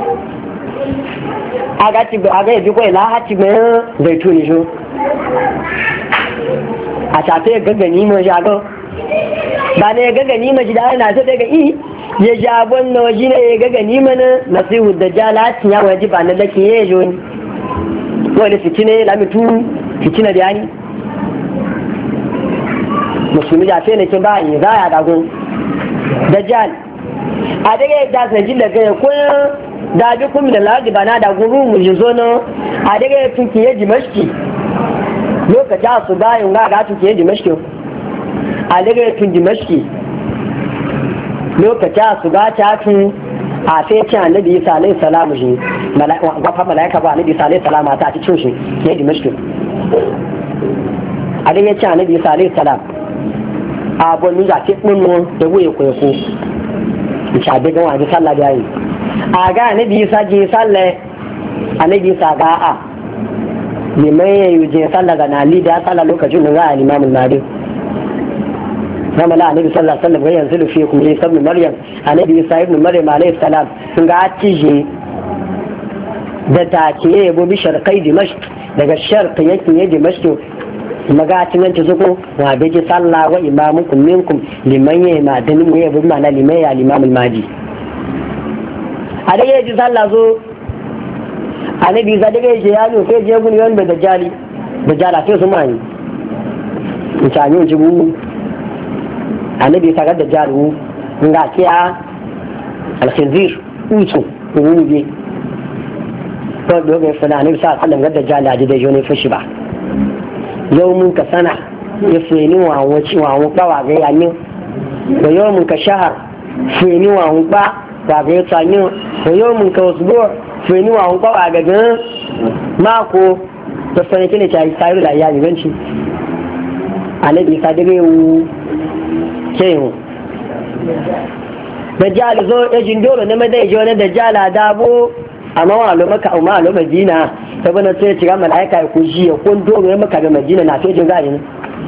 a ga ci a ga yaji kwa ila hati mai zaitun jo a shafe gaggani mun shago ba ne gaggani mun shi da ana so daga i ya jabon na waje ne ya gaga ni mana nasihu da jalatin ya waje ba na lake ya yi joni wani fitina ya lamitu fitina da yani musulmi da sai ne ke ba yi za a dagun da jal a daga ya dasa ji daga ya kuna da bi kuma da lagi ba na dagun rumu ji zo na a daga ya tunki ya ji mashki lokaci a su bayan ga ga tunki ya ji mashki a daga ya tunki mashki lokaci a su ga tafin a sai cin annabi isa alaihi salamu shi gwafa malaika ba annabi isa alaihi salamu ta ci cin shi ya dimashki a dai ya ci annabi isa alaihi salam a bonnin ga ce ɗin da wuye kwaiko in ci abin gawa ji sallah da yi a ga annabi isa ji sallah annabi isa ga a liman ya yi je sallah ga nali da sallah lokacin da za a limamul madi kama la annabi sallallahu alaihi wasallam yanzu da fiye kuma isa ibn maryam annabi isa ibn maryam alaihi salam sun ga cije da ta ce ya yabo bi sharqai dimashq daga sharq yake ya dimashq magacin nan ta zuko wa biji sallah wa imamukum minkum liman ya ma dan mu ya bi mana liman ya limamul madi a dai ya ji sallah zo annabi za daga ya ya no sai je gun yon da dajali dajala sai su mani in ta ne ji bu annabi ta gadda jaru nga kiya al-khinzir utu uwuje ko dogo fana annabi sa sallam gadda jala da jone fashi ba yau mun ka sana ya feni wa wuci wa mu bawa ga yanni ko yau mun ka shahar feni wa mu ba ba ga tsanyo ko yau mun ka usbu feni wa mu bawa ga ga mako da fani kine ta yi da ya ganci annabi sa daga kehu dajjal zo ya jindoro na madai jo na dajjal dabo amma wa lo maka amma lo madina sabana sai ci ga malaika ku ji ya kun doro ya maka ga madina na sai jin gari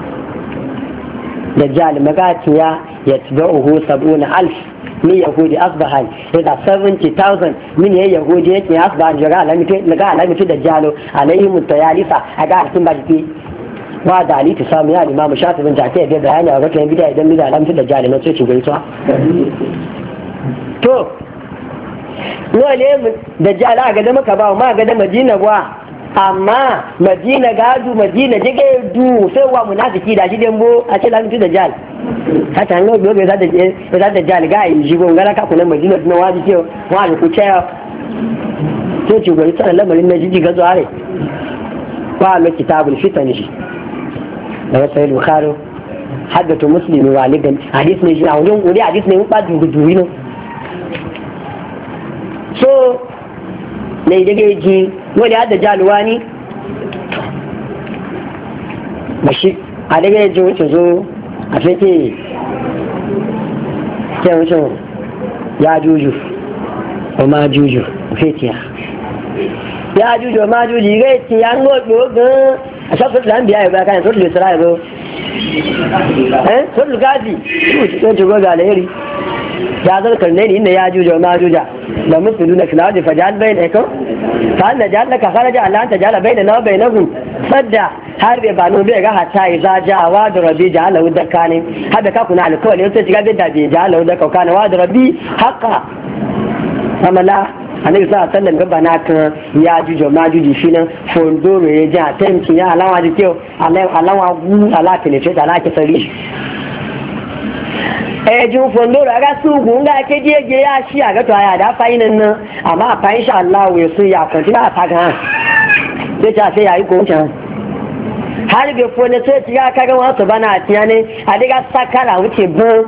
dajjal magatiya yatba'uhu sab'una alf min yahudi asbahan ida seventy thousand min yahudi yake asbahan jaga alamiti daga alamiti dajjalo alaihim tayalisa aga cikin baki wa da ali ta samu ya limamu shafi bin jake da bayani a wajen bid'a idan bid'a lamfi da jali na cece gaisuwa to wale da jala ga da maka ba ma ga da madina ba amma madina gadu madina jige du sai wa munafiki da shi dembo a ce lamfi da jali hata an gobe ga da da da jali ga yi jigo ngala ka kunan madina na waji ce wa ku ce to ci goyi tsara lamarin na jiji ga zuwa ne ba lo kitabul fitan shi daga sayar bukhari haddatu muslimi walidan hadis ne shi a wajen wuri hadis ne ba duguduwi ne so ne daga yaji wani hadda jaluwani bashi a daga yaji wuce zo a fake ke wucin ya juju o ma juju fetiya ya juju o ma juju ga yaci ya ngodo gan a shafin da biya ya baka yanzu da sura yabo eh sun gadi to ji goga alheri ya zarkar ne inda ya juja ma juja da musuluna filaji fajal bayin eko fa anna jalla ka kharaja alla anta jalla bayna wa bainahum sadda har bai bano bai ga hatta iza jawa da rabbi jalla wadda kane hada ka kuna alkawali sai shiga da bai jalla wadda kana wa da rabbi haqa amala annabi sallallahu alaihi wasallam gaba na kan ya jujo ma juji shi nan fondoro ya ji attempt ya alawa da kyau alawa gu ala penetrate ala ke sari eh ju fondoro aga su gu nga ke je je ya shi aga to ya da fayin nan amma fa insha Allah we su ya kan ta ta ga sai ta sai yayi ko can har bai fone sai ya kaga wasu bana tiyane a diga sakara wuce ban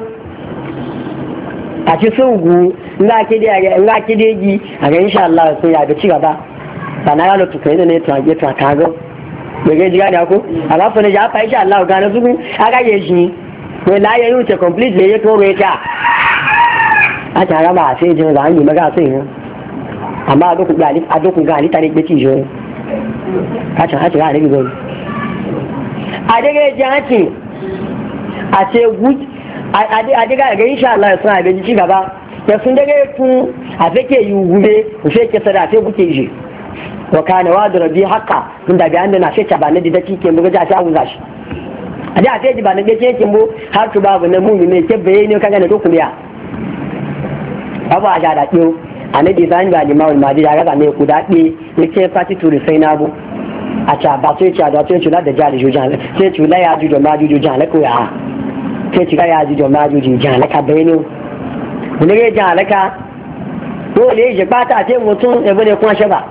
a ci sugu nga ke da nga ke da ji a ga insha Allah sai ya ga ci gaba sana ya lutu kai ne to age to kaga bai ga jiga da ko ala fa ne ya fa insha Allah ga na sugu aga ye shi ko la ya yuce complete ne ya to reta a ta ga ba sai jin ga ni maga sai ne amma a doku gali a doku gali tare ke ci jo ka ta ha ta ga ne go a daga jihati a ce gudu a daga ga insha Allah sun abin ci gaba ya sun daga tun a fake yi gube ku fake sada sai kuke ji wa kana wa da rabbi haqqa tun da bayan da na fake ba na da kike mu ga ta aguza shi a da sai ba na ga kike mu har tu babu na mu ne ke baye ne kaga na to kuriya abu a da daɗo annabi zan ga limawul madi da ga ne ku daɗe yake fati turi sai na bu a ca ba sai ca da sai cula da jari jujan sai cula ya ju da ma ju jujan la ko ya sai cula ya ju da ma ju jujan la ka bayno ne ga jan la ka ko le je pata te mutun e bane kuma shaba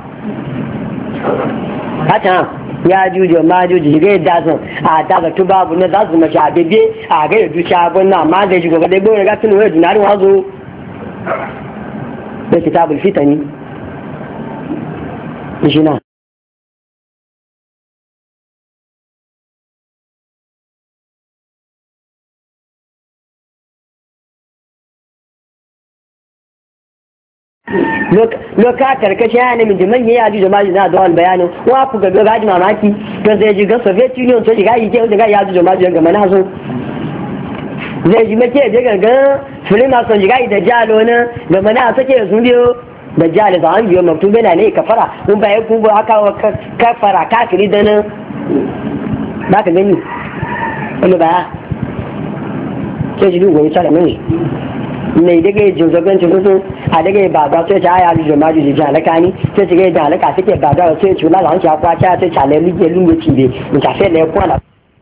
hata ya ju da ma ju ji ga da zan a da ga tubabu na za su ma sha bebe a ga du sha gonna ma da ji gobe da gore ga tunu wai dinari wazo da kitabul fitani jina loka karkashin yana min jiman ya ji jama'a na da wani bayanin wa ku ga gaji mamaki to zai ji ga Soviet Union to ga yi ke ga ya ji jama'a ga mana so zai ji make je ga filma son ga da jalo na ga mana sake su biyo da jalo da an biyo mutum bana ne kafara mun ba ya ku ba aka kafara kafiri da nan ba ka gani wani ba ke ji dugo ya tsara mini mai daga yi jinzogon cikin a daga yi baba sai ta haya lijo ma juji jalaka ni sai ta gai jalaka suke baba sai ci la lanci akwa ta sai ta le lige lungu ci be in ta sai le kwana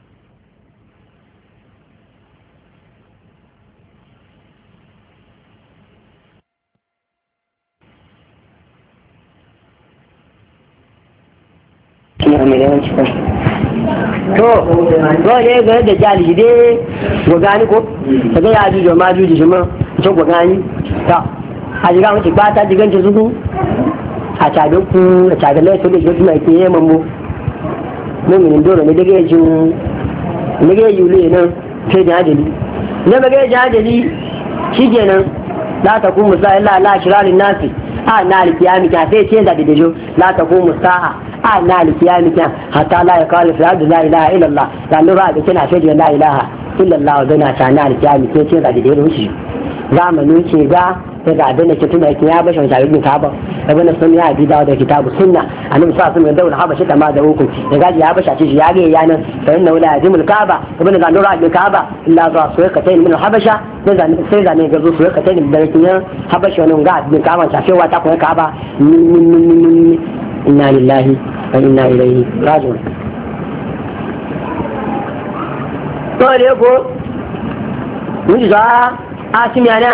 to to ne ga da jali dai go gani ko daga ya jujo ma juji shi ma to go gani ta a jiga wuce ba ta jigan ta zuku a tabe ku a tabe lai to da shi mai ke yamma mu mun dole ne daga jin ne ga yule nan sai da hadali ne ba ga hadali shikenan la ta ku musa illa la shiralin nasi a na alkiyami ka sai ce da dijo la ta ku musa a na alkiyami ka hatta la yaqalu fi ardi la ilaha illa allah da lura da kina sai da la ilaha illa allah da na ta na alkiyami sai ce da dijo shi zamanin ce ga daga abin da ke tuna yake ya bashi wata rubin kaba abin da sun ya bi dawo da kitabu sunna annabi sa sun da wani habashi kama da hukum da gaji ya bashi shi ya ga yana fa inna wala yajimul kaba abin da nura da kaba illa za su ka tayin min habasha sai zane sai zane ga su ka tayin da kin habashi wannan ga abin kaba ta cewa ta kuma kaba inna lillahi wa inna ilaihi raji'un to ne ko mun ji za a simiyana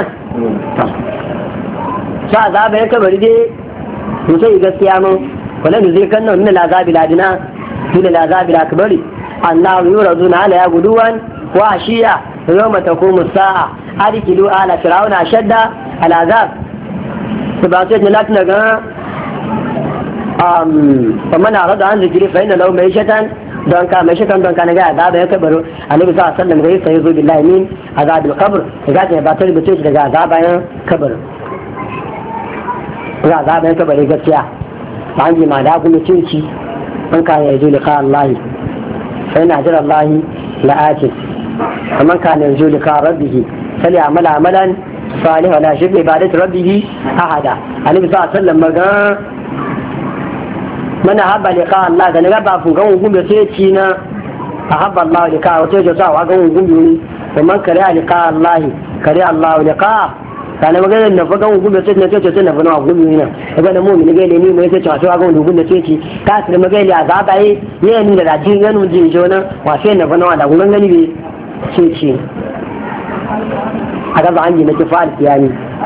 sa azaba ya kabari dai to sai gaskiya mun wala da zai kan nan la azabi ladina dole la azabi akbari annahu yuraduna ala yaguduwan wa ashiya yawma taqumu saa adikilu ala fir'auna shadda al azab sabata ne latin ga um faman arada an zikri fa inna lahu ma'ishatan don ka mai shakan don ka na ga azaba ya kabaro annabi sallallahu alaihi wasallam gai sai zo billahi min azabil qabr ga ta ba ta rubuce daga azaba ya kabaro ga azaba ya kabaro gaskiya ba an ji ma da kuma cinci an ka ya zo liqa Allah sai na jira Allah la ati kaman ka ne zo liqa rabbih fali amala amalan salih wala shirk ibadatu rabbih ahada annabi sallallahu alaihi wasallam maga mana habba liqa Allah da ga ba fun gan gumbe sai ci na habba Allah liqa wato ya sa wa gan gumbe ne kuma kare liqa Allah kare Allah liqa kana magana na faga mu gube sai na ce ce na fana gube ne ga na mu ne ga ne ni mai sai ta ga mu gube ce ce ka sai magana ya za ba yi ne ni da jin ganu ji jona wa sai na fana da gunan gani be ce ce aka ba an ji na kifal kiyani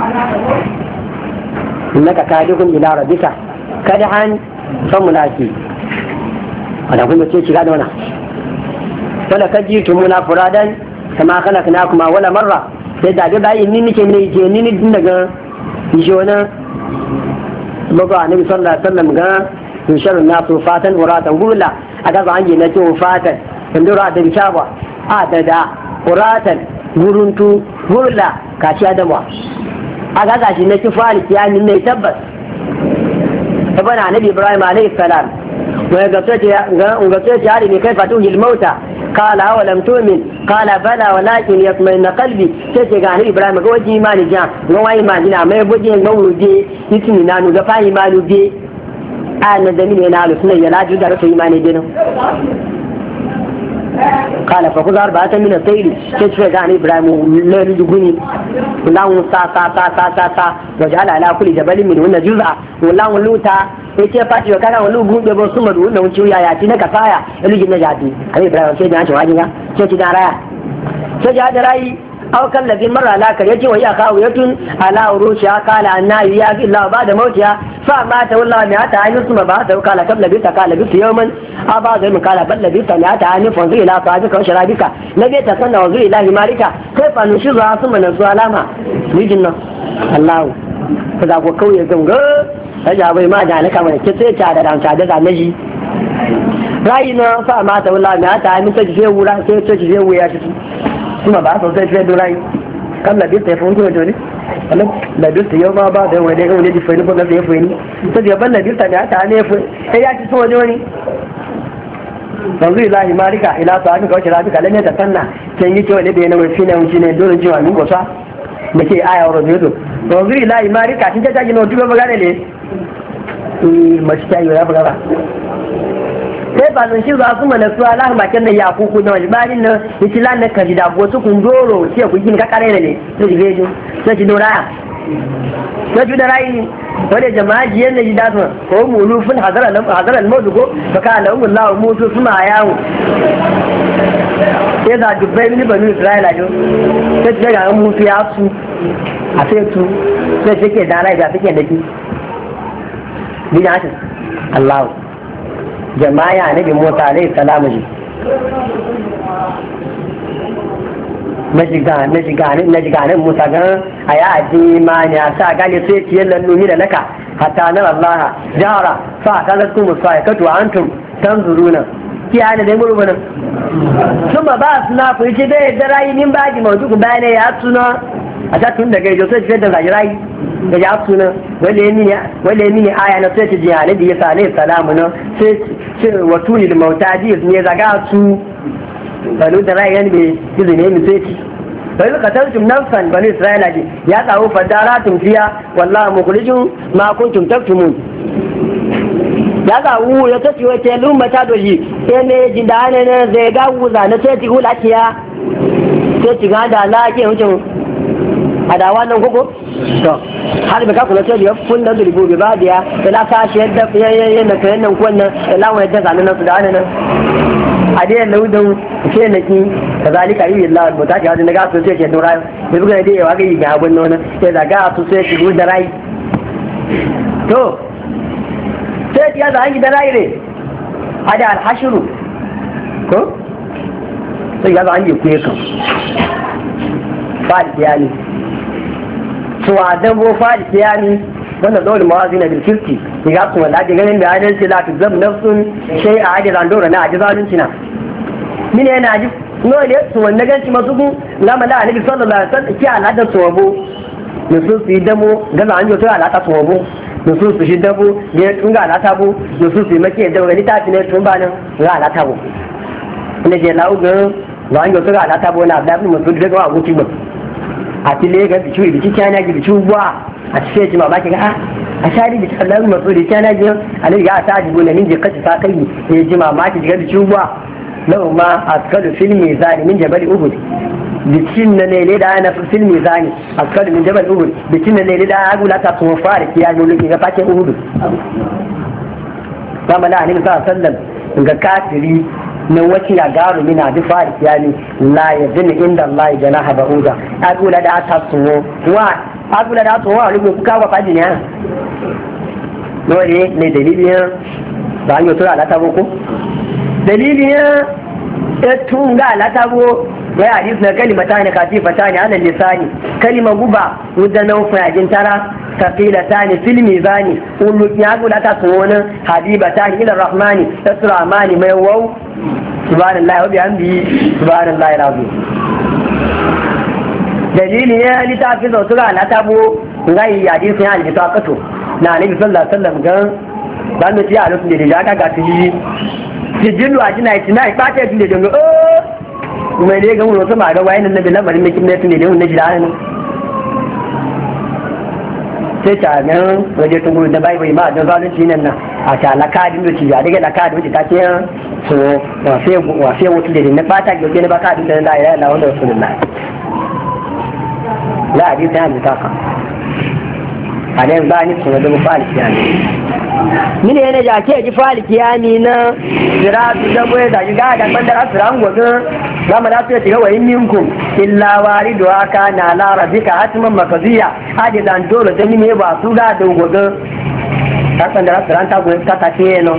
innaka kadihun ila rabbika kadahan famulaki wanda kuma ce shiga da wana wala kaji tumuna furadan kama khalaqnakum wala marra sai da ga bayin ni nake ne je ni din daga jona baga annabi sallallahu alaihi wasallam ga yushar nasu fatan uratan gula aka ba anje na ce fatan indura da bishaba a da da uratan guruntu gula ka ci adamu aka ga shi na kifali kiyani ne tabbas sabana annabi ibrahim alaihi salam wa ga sai ga ga sai hari ne kai fatuhil mauta قال أولم تؤمن قال بلى ولكن يطمئن قلبي sai ga annabi ibrahim ga waje imani ja ga wai imani na mai buje ga wuje yitini na nu ga fa imani je ana da mini na alu sunan ya laju da rasu imani dinu قال فخذ أربعة من الطير كيف كان إبراهيم لا يدغني ولا سا سا سا سا سا سا وجعل على كل جبل منهن جزءا ولا لوتا yace fati wa kana wani gube ba su madu wannan wuce ya yaci na kafaya ilijin na jadi ai Ibrahim sai da shi wajin ga sai ci da raya sai ja da rai aw kan ladin marra la kar yace wa ya kawo yatun ala urusha kala annabi ya billah ba da mautiya fa ma ta wallahi ma ta ayi suma ba da kala kabla bi ta kala bi yawman aba da mu kala balla bi ta ma ta ayi fa zai la ta bi ka sharabika nabi ta sanna wa zai ilahi marika kai fa nushi za su mana su alama mijin nan Allah kaza ko kauye ganga ya bai ma da alaka mai kice ta da dan ta da naji rai na fa ma ta wallahi ma ta ayi ta je wura sai ta je wuya shi kuma ba so sai sai rai kan da bi ta fon ko dole Allah da bi ta yau ma ba da wani ga wani di fa ni ba da ya fa ni to da ban da bi ta da ta ne fa sai ya ci so wani wani yanzu ilahi marika ila ta ga wace rabi kalan ta sanna kan yi cewa da yana wani fina wuce ne dole jiwa min gosa da ke aya wa rabiyo yanzu ilahi marika kin ta gina wato ba gane ne eh mace ta yi ya buga sai ba zan shi za su mana su Allah makin da ya kuku da wani bayin nan yace lan da kaji da go su kun doro sai ku gin ka kare ne sai ji bejo sai ji doraya sai ji da rai wanda jama'a jiyan ne da su ko mulufin hadara lam hadara al-maut ko fa kana Allah mutu suma yawo sai da dubbai ni banu Isra'ila jo sai ga mutu ya su a sai tu sai take da rai da take da ki bin Allah jama'a nabi Musa alaihi salamu ji najiga najiga najiga ne Musa ga aya aji ma ne sa gane sai ciyar lannumi da naka hatta na Allah jara fa kaza ku musaikatu antum tanzuruna kiya ne dai gurbana kuma ba suna ku ce da da rayi nin baji mawdu ku bayane ya tuna a ta tun daga yau sai da rayi da ya suna wale mini wale mini aya na sai ta ji annabi ya alaihi salamu na sai ce wato lil mautaji ne zaga su banu da rayan be izine mi sai ci bai ka tantum nafsan banu isra'ila ji ya tsawo fadaratun fiya wallahi mukhrijun ma kuntum taktumun ya ga wu ya tace wace lumma ta doji sai ne ji da ne zai ga wuza na sai ci hulakiya sai ci ga da lafiya wucin adawa nan koko to har bai ka kula sai ya funna da ribo ba da ya la ka shi yadda yayin da kayan nan wannan la wa yadda zanan su da nan a dai laudan ke naki kazalika yi Allah mutaki hadin daga su sai ke dora bai buga dai wa ga yi ga abun nan sai daga su sai ki da rai to sai ya za yi da rai ne ada al-hashru ko sai ya za yi ku yakan fadi yani to adan bo fadi yani wannan dole mawazi na bilkirti ya ga kuma da ganin da adalci la tuzam nafsun shay a ajran dora na ajzalunci na mine yana ji no ne to wannan ganci masu ku lama la annabi sallallahu alaihi wasallam ki al'ada tawabo nusu su damo gaza an jo to al'ada tawabo nusu su shi dabo ne tun ga al'ada bu nusu su make da wani tafi ne tun ba nan ga al'ada bu ne je lawo ga wa an jo to ga al'ada bu na da mu mutu daga wa guti ba a tile ga bici bici kana gi bici wa a cikin ji mamaki ga a shari bici Allah mu mutu da kana gi alai ga ta ji gona min je kace ta kai ne ji mamaki ga bici wa law ma askadu fil mizan min jabal uhud bikin na ne da ana fil mizani askar min jabal uhud bikin na ne da agu la ta tun fara kiya ne lukin ga fake uhud kama da annabi sallallahu alaihi wasallam ga kafiri na wace ya garu mina bi fara kiya ne la yadin inda Allah janaha ba'uda agu la da ta tun wa agu la da tun wa lukin ka ba fadi ne no ne ne dalilin ba an yi tura la ta boko dalilin tun ga la ta bo ya hadis na kalimata ne katifata ne ala lisani kalima guba wadda nan fayajin tara taqilata ne fil mizani ulu ya gula ta sunan habibata ila rahmani tasramani mai wau subhanallahi wa bihamdihi subhanallahi alazim dalili ne ali ta fi zautura na tabo ngai hadis ne ali ta kato na nabi sallallahu alaihi wasallam gan dan ne ya lokacin da ya ga tiji tijilu ajina itina ipate tun da ngo kuma ne ga mun wasu ma ga wayan nan da lamarin ne kin ne tun da wannan jira ne sai ta nan waje tun gurin da bai bai ma da zalunci nan nan a ta lakadin da ci ya daga lakadin da ta ce so wa sai wa sai wutu da ne fata ga ne ba kadin da la ilaha illa huwa rasulullah la hadisi ta ta ka a nan ba ni sun da mu fali kiyami mini yana ja ke ji fali kiyami na siratu da boye da ga da bandar asran gobe zama da su ga wayin minkum illa waridu aka na la rabbika hatman makaziya hadi dan dole da mini ba su da da gobe ta bandar asran ta gobe ta ta ce no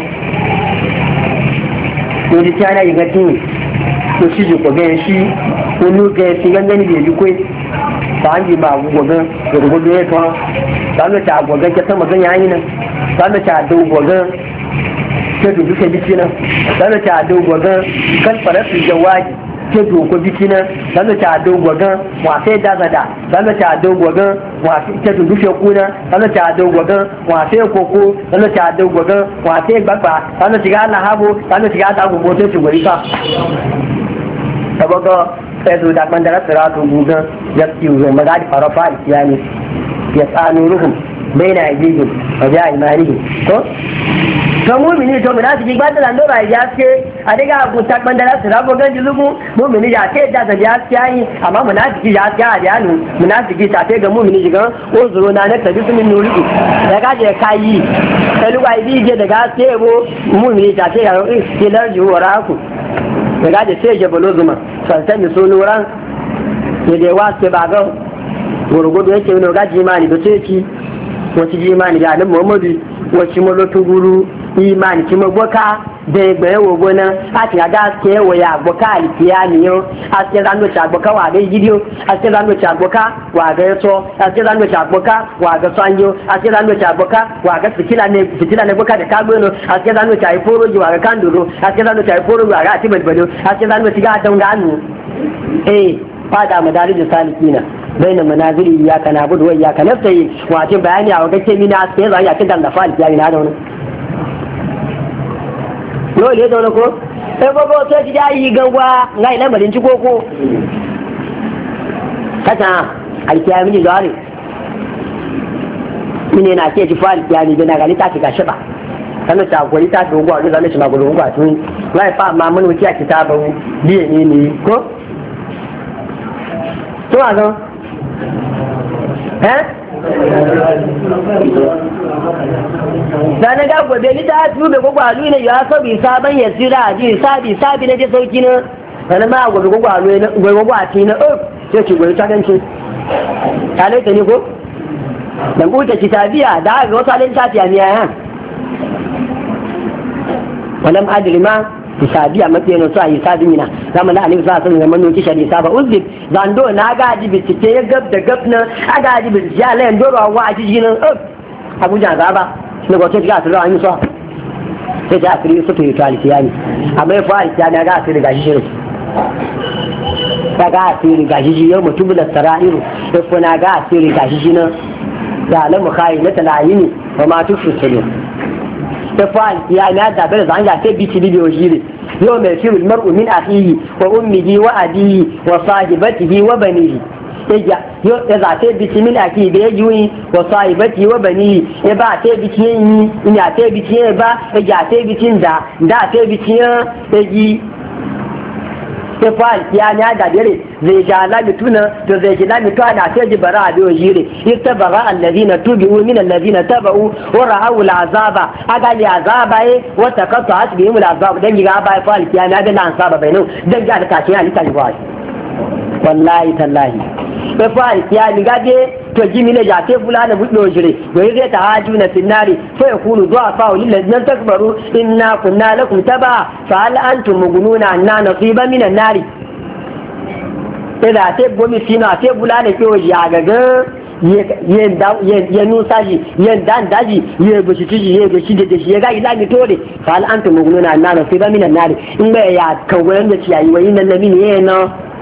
ko ji tana yi gati ko shi ko ga shi ko nu ga shi gangani da ji koi ba an ji ba gobe da gobe ya to zama ta gobe ke sama zan yayi nan zama ta dau gobe ke dubu ke biki nan zama ta dau gobe kan farasu jawaji ke doko biki nan zama ta dau gobe wa sai da zada zama ta dau gobe wa ke dubu ke kuna zama ta dau gobe wa sai koko zama ta dau gobe wa sai gbagba zama shiga Allah habo zama shiga ta gobe to shi gori ka saboda sai da bandara siratu gugan ya ciwo magadi farafa yani ya tsano ruhun bai na aidihim wa ja imanihim ko to mu'mini to mina ji ba da lura ya ce a daga abu ta bandara su rabo ganji lugu mu'mini ya ce da da ya ce yi amma munafiki ya ce a yanu munafiki ta ce ga mu'mini ji ga o zuro na na tabi min nuri da ga je kai sai lugu ai bi je daga ce bo mu'mini ta ce ya ke larji wara ku da ga je sai je bolo zuma sai mi so nuran ne da wasu ba ga gurgudu yake wani gaji imani da teki wasu ji imani da alin muhammadu wasu malotun guru imani kima boka da ya gbaye wa gona a ti ga ke wa ya boka alikiya ne yau a ce zan doce agboka wa ga gidiyo a ce zan doce agboka wa ga yaso a ce zan doce agboka wa ga sanyo a ce zan doce agboka wa ga fitila ne fitila ne boka da kagono a ce zan doce ai foro ji wa ga kanduro a ce zan doce ai foro wa ga atibalbalo a ce zan doce ga danganu eh fada madarijin salikina baina manazili ya kana budu wa ya kana sai wace bayani a wagace mina sai zan ya kidan da fali ya ina da wani no le da wani ko sai gogo sai ji yi gangwa ngai lamarin ci koko kata alkiya mini zare mine na ke ji fali ya ni na gani ta shiga shiba kana ta gori ta dogo a zan shi magulu ngwa tun lai fa ma mun wuce a kitabu biye ne ne ko to a zo zane ga gobe ni ta tube ko gwalu ne ya so bi saban ya tsira ji sabi sabi ne je sauki ne zane ma gobe ko gwalu ne gobe gwati ne oh sai ki gobe ta ganci tale ta ni ko dan ku ta kitabiya da ga wata len ta tiya ne ya walam adri ma hisabiya matsayin su a hisabin yana zama na alif sa sun zama nuki shari saba uzbik zando na gaji bincike ya gab da gab na a gaji bincike a layan doro wa a jiji nan abuja zaba na gwamnati ga asiri an yi so sai ta asiri su fi tuwali tiyani amma ya fara tiyani ga asiri ga shi ta ga asiri ga shi yau mutum da sara'iru ya funa ga asiri ga shi nan da alamu kayi na talayini wa ma tufu sulu ta fa'al ya na da bai zan ya sai bici bidiyo jire yau mai firu mar'u min akhihi wa ummihi wa abihi wa sahibatihi wa banihi ya yo ya za sai bici min akhihi da yaji wa sahibatihi wa banihi ya ba sai bici yin ina sai bici ba ya ja sai bicin da da sai bici ya ji ya fa ya ne da dare zai ja la mituna to zai ji la mituna sai ji bara da jire istabara alladhina tubu min alladhina tabu wa ra'u al'azaba aga li azaba e wa taqatta'at bihim al'azab dan ga ba fa ya ne da lan saba bainu dan ga ta ce ali ta ji ba wallahi tallahi ya fa ya ni ga de to jimi ne ja te fulana budo jire wai zai ta haju na finnari fa yakunu du'a fa lil ladina takbaru inna kunna lakum taba fa hal antum mugununa anna nasiba minan nari da te gomi fina te fulana ke waje a gaga yen da yen nusa ji yen dan daji ye go shi ji ye go shi de shi ga ila mi tore fa hal antum mugununa anna nasiba minan nari in ba ya kan goyen da ciyayi wai nan nabi ne no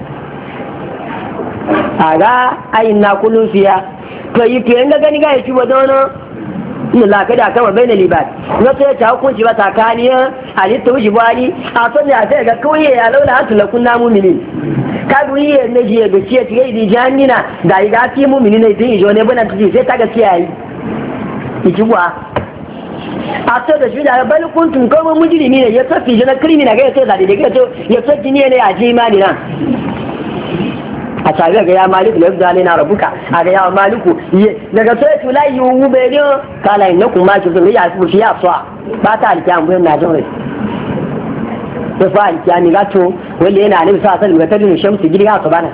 aga ayin na kulun fiya to yi to yanga gani ga yaci wadono ina la kada kama bainal libad na sai ta hukunci ba takaniya ali to shi bani a to ya sai ga kauye ya laula an tulakun na mu'mini ka duyi ne ji ga ciye ciye di janina da ga fi mu'mini ne din jo ne bana tuji sai ta ga kiyayi iki wa a to da shi da bal kuntum kawai mujrimi ne ya tafi jina criminal ga sai da ga to ya tafi ne ya ji imani na a tare ga ya maliku da yadda na rabuka a ga ya maliku daga sai tula yi wu bai ne kala inna kuma ki zo ya su ya so ba ta alkiyan buyan na jin rai sai fa alkiyan ni gato wanda yana ne sa sallu ga tadin shamsu gidi ya so bana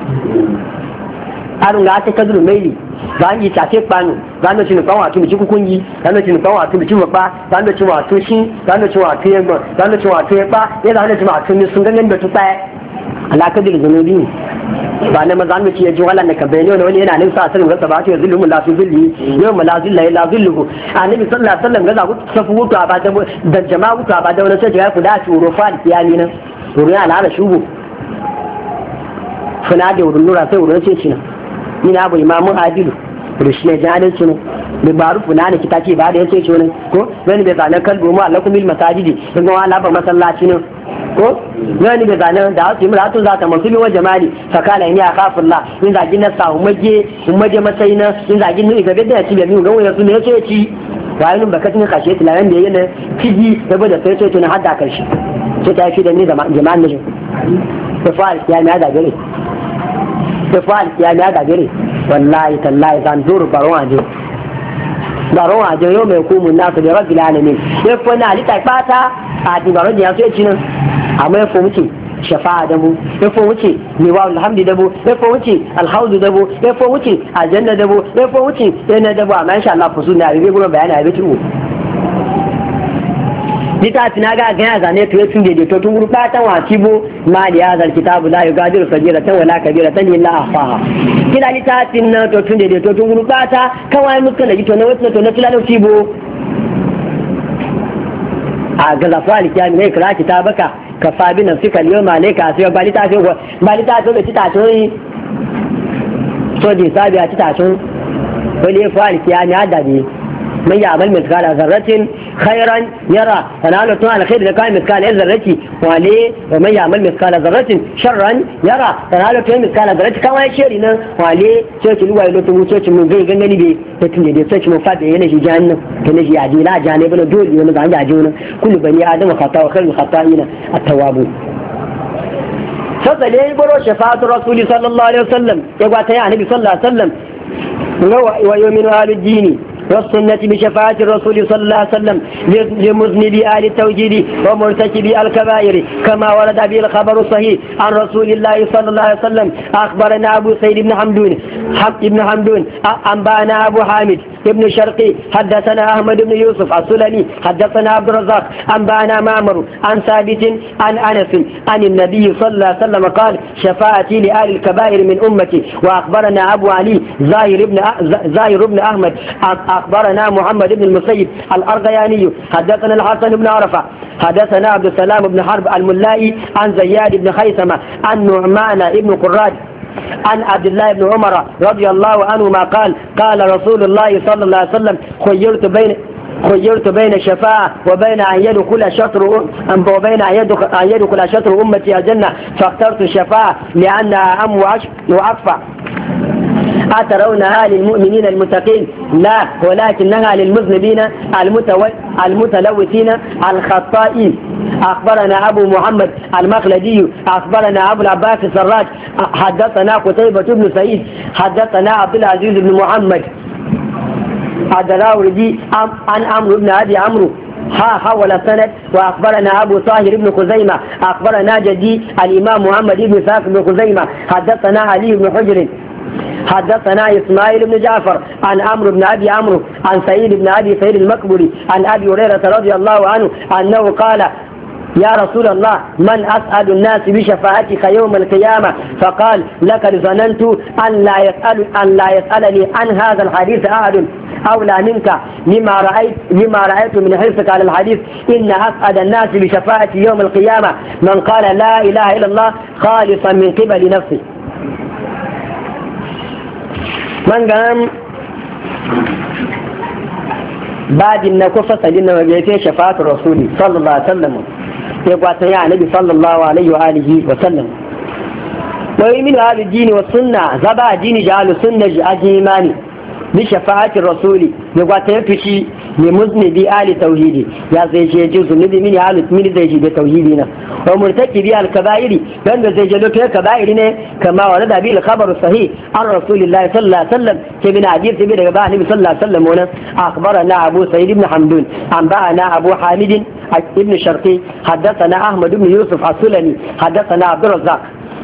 arun ga ta kaduru maili ga yi ta ce panu ga no cin kan wato mi kunyi ga no cin kan wato mi ba ga no cin wato shi ga no cin wato yegbo ga no cin wato yeba ya ga no cin wato mi sun ganin da tuta alakadir zunubi ba na maza mu ce ji wallan da kabe ne wani yana nisa sanin ga sabati ya zulmu la fi zulli yau ma la zilla ila zulluhu annabi sallallahu alaihi wasallam ga za ku safu wuta ba da jama'a wuta ba da wani sai ga ku da tsoro fa kiyami nan to ya ala shugo funa da wurin nura sai wurin sai cina ina abu imamu adilu rishi ne jihadin cina da baru funa da kitace ba da yace ce wani ko wani bai zanen kalbo mu alakumil masajidi daga wala ba masallaci ne ko wani da zanen da wasu imra tun za ta masu wa jamali fakala ni akhafullah in zagi na sa umaje umaje matsayi na in zagi ni ga bidda ci da mi ga wani su ne yace ci wani ba katin kashe tilaran da yana fiji saboda sai sai tun hadda karshe sai ta fi da ni jama'an ne ta fa'al ya mi da gare ta fa'al ya mi da gare wallahi tallahi zan duru baron aje baron aje yau mai kumun nasu da rabbil alamin sai fa na alita fata a dibaron ya so ya ci nan amma ya fomuce shafa'a da mu ya fomuce ne wa alhamdu da mu ya fomuce alhaudu da mu ya fomuce aljanna da mu ya fomuce yana da mu amma insha Allah fusu na ribe gurin bayani a bitu dita tina ga ga ya zane to tun da to tun gurba ta wa tibo mali ya zal kitabu la yugadiru sagiratan wala kabiratan illa ahsaha kila dita tin na to tun da to tun gurba ta kawai muka da to na wata to na tilalo tibo a ga zafali kiyami ne kira kitabaka ka fabi nan suka liyo malaika sai ba lita sai ba lita sai da tita sai so di sabi a tita sai wani fa'al kiyami adabi من يعمل مثقال ذرة خيرا يرى فنعلم تنال الخير إذا كان مثقال ذرة وليه ومن يعمل مثقال ذرة شرا يرى فنعلم تنال مثقال ذرة كما يشيرنا وليه سوچ لوا يلو تمو سوچ من غير غنغني بي تتني دي سوچ من فاتح ينجي جهنم كنجي عجي لا جانب لا دول يونغ عند عجونا كل بني آدم خطأ وخير الخطائين التوابون فصل يبرو شفاعة الرسول صلى الله عليه وسلم يقول تيا النبي صلى الله عليه وسلم ويؤمن أهل الدين والسنة بشفاعة الرسول صلى الله عليه وسلم لمذنبي آل التوجيد ومرتكبي الكبائر كما ورد به الخبر الصحيح عن رسول الله صلى الله عليه وسلم. أخبرنا أبو سيد بن حمدون حمد بن حمدون أنبانا أبو حامد ابن شرقي حدثنا أحمد بن يوسف السلمي حدثنا عبد الرزاق أنبانا معمر عن ثابت عن أنس عن النبي صلى الله عليه وسلم قال شفاعتي لآل الكبائر من أمتي. وأخبرنا أبو علي زاهر بن زاهر بن أحمد أخبرنا محمد بن المسيب الأرغياني حدثنا الحسن بن عرفة حدثنا عبد السلام بن حرب الملائي عن زياد بن خيثمة عن نعمان بن قراد عن عبد الله بن عمر رضي الله عنهما قال قال رسول الله صلى الله عليه وسلم خيرت بين خيرت بين الشفاعة وبين أن يدخل شطر وبين أن يدخل شطر أمتي الجنة فاخترت الشفاعة لأنها أم وأكفى أترونها للمؤمنين المتقين؟ لا، ولكنها للمذنبين المتلوثين الخطائين. أخبرنا أبو محمد المخلدي أخبرنا أبو العباس السراج حدثنا قتيبة بن سعيد حدثنا عبد العزيز بن محمد الدراوردي عن عمرو بن أبي عمرو ها حول السند. وأخبرنا أبو طاهر بن خزيمة أخبرنا جدي الإمام محمد بن ساق بن خزيمة حدثنا علي بن حجر حدثنا إسماعيل بن جعفر عن عمرو بن أبي عمرو عن سعيد بن أبي سعيد المقبري عن أبي هريرة رضي الله عنه أنه قال: يا رسول الله، من أسعد الناس بشفاعتك يوم القيامة؟ فقال: لقد ظننت أن لا يسأل أن لا يسألني عن هذا الحديث أحد أولى منك لما رأيت لما رأيت من حرصك على الحديث. إن أسعد الناس بشفاعتي يوم القيامة من قال لا إله إلا الله خالصا من قبل نفسه. من قام بعد أن كفت لنا وبيتين شفاعة الرسول صلى الله عليه وسلم يقول يا نبي صلى الله عليه وآله وسلم. ومن هذا الدين والسنة زبا دين جعل السنة أجيماني بشفاعة الرسول يقول تنفشي لمذنب آل توحيدي يا زي جيجوز النبي من آل من زي جيب توحيدنا ومرتكب الكبائر بأن زي جلوك الكبائر كما ورد به الخبر الصحيح عن رسول الله صلى الله عليه وسلم كبن عديد سبيل رباه النبي صلى الله عليه وسلم هنا. أخبرنا أبو سعيد بن حمدون أنبأنا أبو حامد ابن شرقي حدثنا أحمد بن يوسف السلمي حدثنا عبد الرزاق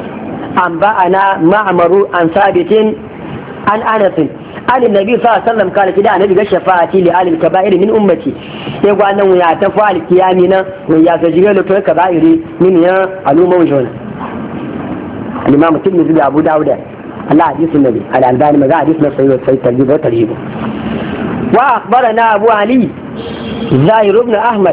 أنبأنا معمر عن ثابت عن أنس عن النبي صلى الله عليه وسلم قال كده: النبي شفاعتي لآل الكبائر من أمتي. يقول أنه يعتفى الكيامنا ويعتجل له الكبائر من يا علوم وجهنا. الإمام الترمذي أبو داود الله حديث النبي على الباني ما حديثنا صحيح صحيح ترجيب وترهيب. وأخبرنا أبو علي زاهر بن أحمد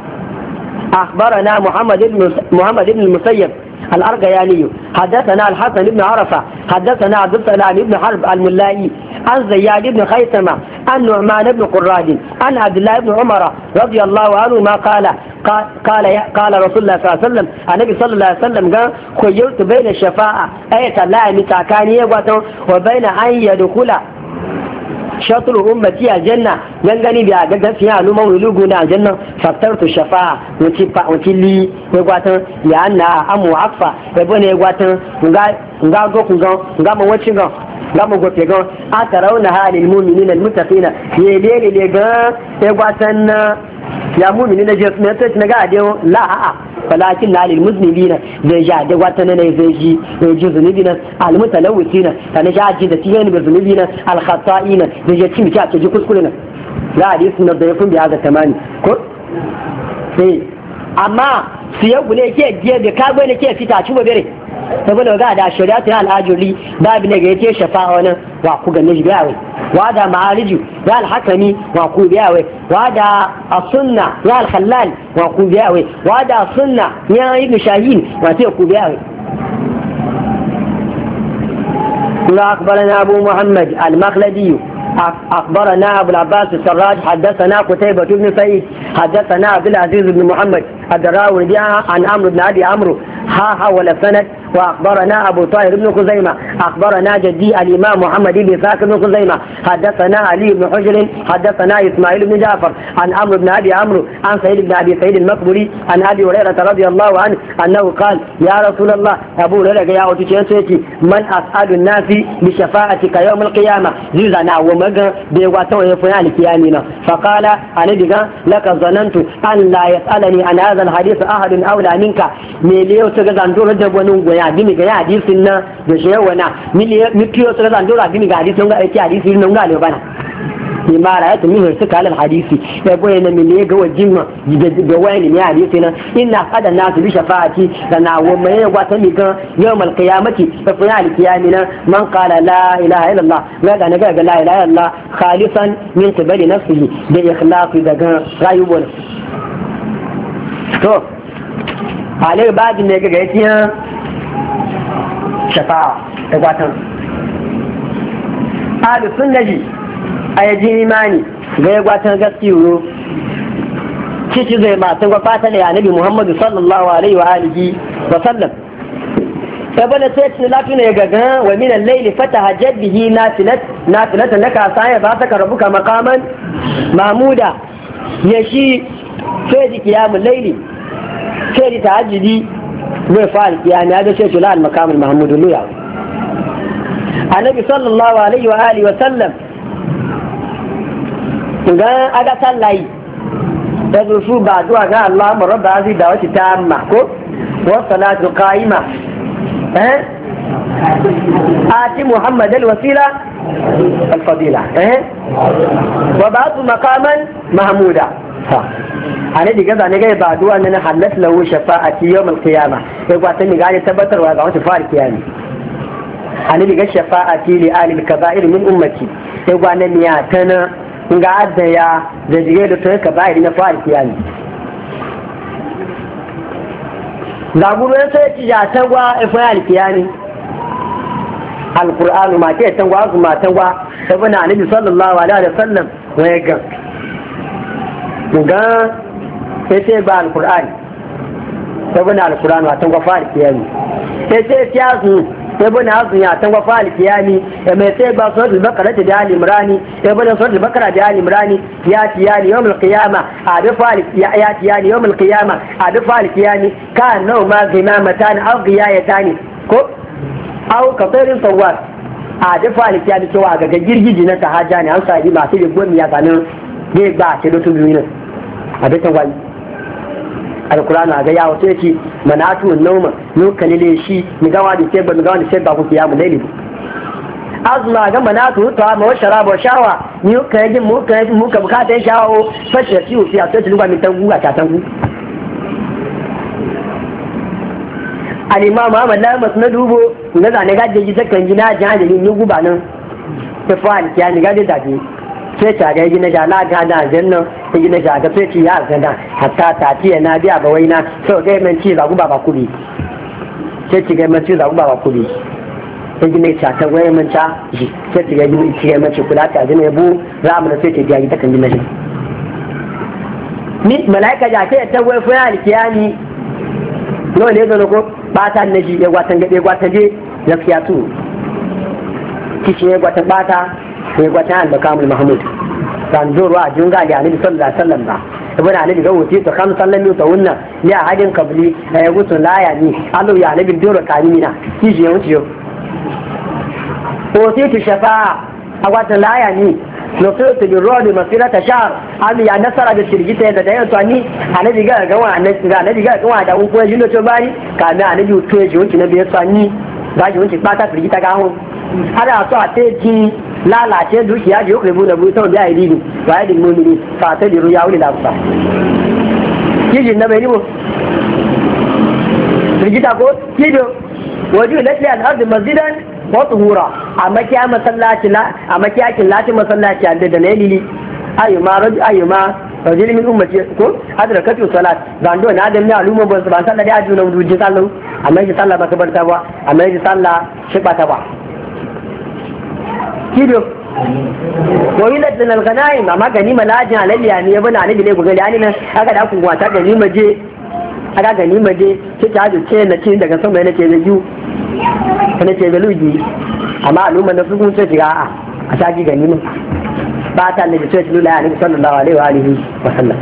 أخبرنا محمد بن محمد بن المسيب الأرجياني حدثنا الحسن بن عرفة حدثنا عبد السلام بن حرب الملائي عن زياد بن خيثمة عن نعمان بن قراد عن عبد الله بن عمر رضي الله عنه ما قال قال قال رسول الله صلى الله عليه وسلم النبي صلى الله عليه وسلم قال: خيرت بين الشفاعة أية لا متاكانية وبين أن يدخل شطر أمتي الجنة ينغني بها قد فيها لما ولوغنا الجنة فاخترت الشفاعة وتلي يقواتن لأنها أمو عقفة يبوني يقواتن نغا غوكو نغا موچي gama gofe gan a tarauna halin mumini na mutafina ya lele le gan ya gwatan na ya mumini na jesu na tashi na ga adiyo la a'a falakin na halin musulmi na zai ja da gwatan na zai ji zai ji zunubi na almutalawisi na ta na ja ji da tiyan da zunubi na alkhata'i na zai je cimi ta ji kuskure na ya hadisi na da ya kun biya ga tamani ko sai amma su ya gune ke giye da ka gane ke fita ci bere saboda ga da shari'a ta al'ajuri babu ne ga yace shafa'a wannan wa ku ganne shi biyawe wa da ma'ariju ya al-hakami wa ku biyawe wa da as-sunna ya al-khallal wa ku biyawe wa da sunna ya ibn shahin wa sai ku biyawe. أخبرنا أبو محمد المخلدي أخبرنا أبو العباس السراج حدثنا قتيبة بن سعيد حدثنا عبد العزيز بن محمد الدراوردي عن عمرو بن أبي عمرو ها حول السند. وأخبرنا أبو طاهر بن خزيمة أخبرنا جدي الإمام محمد بن ساق بن خزيمة حدثنا علي بن حجر حدثنا إسماعيل بن جعفر عن عمرو بن أبي عمرو عن سعيد بن أبي سعيد المقبري عن أبي هريرة رضي الله عنه أنه قال: يا رسول الله، أبو هريرة يا أوتي من أسعد الناس بشفاعتك يوم القيامة زيزنا ومجا بيواتو يفنان كيامنا. فقال أنا لك ظننت أن لا يسألني عن هذا الحديث أحد أولى منك مليو تغزان دور جبونون ya gini ga hadisin nan da shi yawana mi kiyo su zan dora gini ga hadisin ga aiki hadisi nan ga le bana ni ma ra ta mi su kala hadisi ya boye na mi ne ga wajin ma ga wani ne hadisi nan inna qada nasu bi shafa'ati kana wa mai wa ta mi ga yawmal qiyamati fa fa al qiyamina man qala la ilaha illallah ga ga ga la ilaha illallah khalisan min qibali nafsihi da ikhlasi daga rayuwar to alai bajin ne ga ga yake shafa'a da gwatan ahlu sunnaji a yaji imani ga ya gwatan gaskiyo cici zai masu gwafata da annabi Muhammadu sallallahu alaihi wa alihi wa sallam sabana sai ce lafi ne gaga wa min al-layli fatahajjat bihi nafilat nafilatan laka sai ba ta karabuka maqaman mahmuda yashi sai di qiyamul layli sai di tahajjudi wai fa'al qiyam ya ga sai tula al-maqam al-mahmud luya annabi sallallahu alaihi wa alihi wa sallam ga aga sallai da su ba zuwa ga Allah rabba azi da wata tamma ko wa salatu qa'ima eh ati muhammad al-wasila al-fadila eh wa ba'd maqaman mahmuda ha ana diga zane ga ba duwa nan halat lahu shafa'ati yawm al-qiyamah sai kwa ta mi ga tabbatarwa ga wata fara kiyami ana diga shafa'ati li ahli al-kaba'ir min ummati sai kwa nan ya tana ga adaya da jige da ta kaba'ir na fara kiyami zaguru ya sai ci ya tangwa ifai alkiyani alqur'anu ma ke tangwa su ma tangwa saboda annabi sallallahu alaihi wasallam waya ga ga sai sai ba alqur'ani saboda alqur'anu ma tangwa fa alkiyani sai sai ya su saboda azu ya tangwa fa alkiyani ya mai sai ba suratul baqara da ali imrani ya bada suratul baqara da ali imrani ya tiyani yawmul qiyama adafa ya tiyani yawmul qiyama adafa alkiyani ka nau ma zimamatan aw qiyayatani ko aw kafirin sawat adafa alkiyani cewa ga girgiji na tahaja ne an sai ba sai gomi ya ganin ne ba ce da tudu ne a da tawali alkur'ani ga yawo sai ce manatu nauma lokalile shi mi gawa da sai ba mi gawa da sai ba ku kiyamu laili azma ga manatu ta ma wa sharaba wa shawa ni ka yi mu ka yi mu ka bukata shawo fashe ci fi a sai lugba mi tangu a tatangu al-imam Ahmad la masnadubo na zane ga jeji sakan gina jihadi ni guba nan ta fa al-kiyani ga da dace sai ta ga gina da la ga da janna ta gina da ga sai ya ga da hatta ta ci na biya ba waina so ga men ci za guba ba kudi sai ci ga men ci za guba ba kudi sai gina ta ta waye men ta sai ci ga gina ci ga men ci kula ta gina bu za mu sai ta ga ta kan gina shi ni malaika ja ke ta waye fa alkiyani no ne zo ko ba ta ne ji ya gwatan ga gwatan je gaskiya tu kici ya gwatan bata sai gwata al-makamul mahmud dan zuru a junga da annabi sallallahu alaihi wasallam ba ibn annabi ga wuce to kam sallami to wannan ya hadin kabli ya gutu laya ni Allah ya annabi dora kamina kiji ya wuce ko sai to shafa a gwata laya ni no sai to bi rodi masirata shahr ami ya nasara da shirgita da dayan to ni annabi ga ga wa annabi ga annabi ga wa da ko jindo to bari kana annabi to ya ji wuce na biya sani ga ji wuce bata shirgita ga hu ada so a teji lalace dukiya je ku rubuta buta da ai dini ba ai dini ne fa ta diru ya wuli lafa kiji na bai ni mo rigita ko kido waju lati al-ard masjidan wa tuhura amma kiya masallaci la amma kiya kin lati masallaci da da lili ayyuma raj ayyuma rajul min ummati ko adrakatu salat gando na da ni aluma ba ba sallah da ajuna duje sallu amma ji sallah ba ka barta ba amma ji sallah shi ba ta ba kido wahilat min al-ghanaim amma ganima lajin alaliya ne yabana ne bile gobe yani nan aka da ku gwata ganima je aka ganima je ce ta ju ce na ce daga sama ne ce da ju ne ce da lugi amma al'umma da su kun ce ga a a saki ganima ba ta ne ce lula ya ne sallallahu alaihi wa alihi wa sallam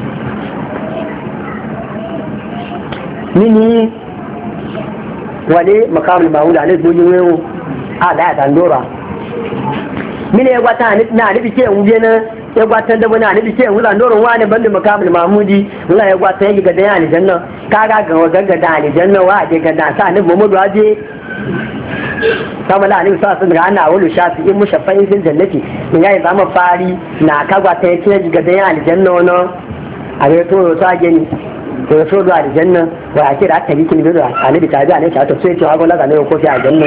mini wale makamul mauda ne dojin wewo a da ya tandora mine ya gwata na nufi ke wuje na ya gwata da wani nufi ke wula noron wani banda makamul mahmudi wula ya gwata ya giga da ya alijanna kaga ga wagaga da alijanna wa a ga da sa nufi muhammadu aje kama la nufi sa sun ga ana wulu shafi in mushaffa'in fil jannati in ya yi zama fari na ka gwata ya ce giga da ya alijanna wani a ga to to age ni to ya so da alijanna wa a kira ta bikin bidu a nufi ta biya ne ta to sai ce wa gola ga ne ko fi aljanna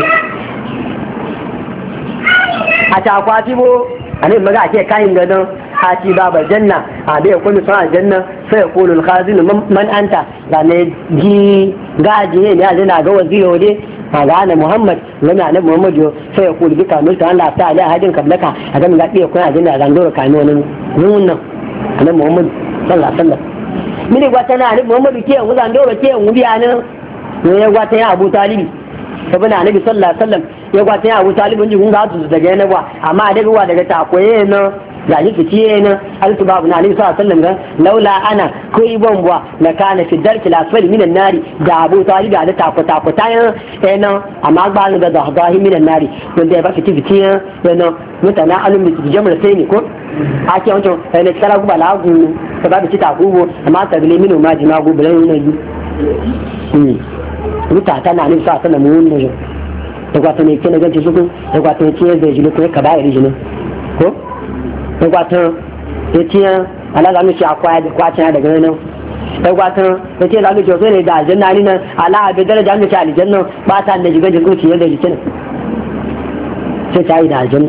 a ta kwati bo a ne maga ake kayan gadon hati babar janna a da ya kwami sun aljanna sai ya kulul khazinu man anta ga ne gi gaji ne ya zina ga waziro ne a ga ana muhammad wani ana muhammad yo sai ya kulu bi kamar ta Allah ta alai hadin kablaka a ga ga iya kuna aljanna ga ndoro kano nan nan ana muhammad sallallahu alaihi wasallam mini gwata na muhammad ke yanzu ga ndoro ke yanzu biya nan ne ya gwata ya abu talibi ibn annabi sallallahu alaihi wasallam ya gwata ya Abu Talib bin gun ga su daga yana ba amma daga wa daga ta koye na ya yi fitiye na altu babu na annabi sallallahu alaihi wasallam laula ana kai bon bwa la kana fi darki al-asfali minan nari da Abu Talib da ta kota kota yana amma ba ni da dahi minan nari wanda ya ba fiti fitiye yana mutana alum bi jamra sai ne ko ake wancan ne kala guba la gu ta ba ci ta gubo amma ta gele minu ma jima gubo lai ne yi ruta ta na nisa ta na mun ne da kwata ne kina ganci su da kwata ce zai jini ko ka ba iri jini ko da kwata ya ce ala za mu ci akwai da kwata daga nan da kwata ya ce za mu ci so ne da aljanna ni nan ala abi daraja mu ci aljanna ba ta da jiga jiga ci yadda jikin sai ta yi da aljanna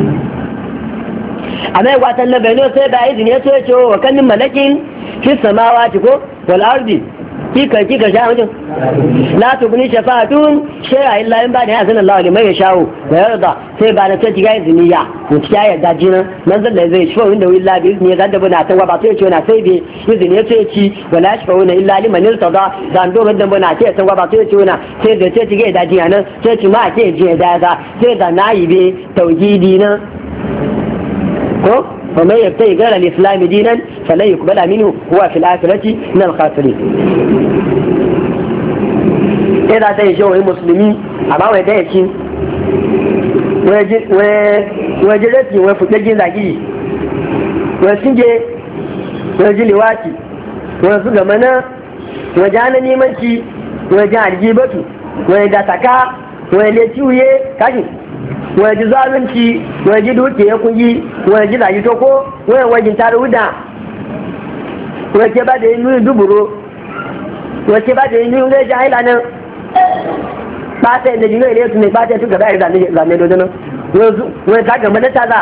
amma ya kwata na bayano sai da izini ya so ya ce wa kan min malakin fi samawati ko wal ardi kika kika sha wajen la tugni shafa'atun shay'a illa in ba da yazin Allah liman yasha'u wa yarda sai ba da sai ga izniya mutum ya yarda jina nan zan da zai shafa inda illa bi izni ga da bana ta ba sai ce na sai bi izini ya ce ci wala shafa'una illa liman irtada dan do da bana ce ta ba sai ce na sai da sai ga da jina nan sai ci ma ce je da da sai da nayi be tauhidi na ko ومن يبتغي غير الإسلام دينا فلن يقبل منه هو في الآخرة من الخاسرين. إذا تيجوا المسلمين أما ويدايتي ويجلتي ويفتجي لكي ويسنجي ويجلواتي ويسلمنا ويجعل نيمانتي ويجعل جيبتي ويداتكا ويليتيوye kashi wani ji zalunci wani ji duke ya kungi wani ji zagi toko wani wajen tare wuda wani ke ba da yi nuni duburo wani ke ba da yi nuni gaji haila nan ba ta yi da jini ne su ne ba ta yi tuka bayar zane dodonan wani ta gama na taza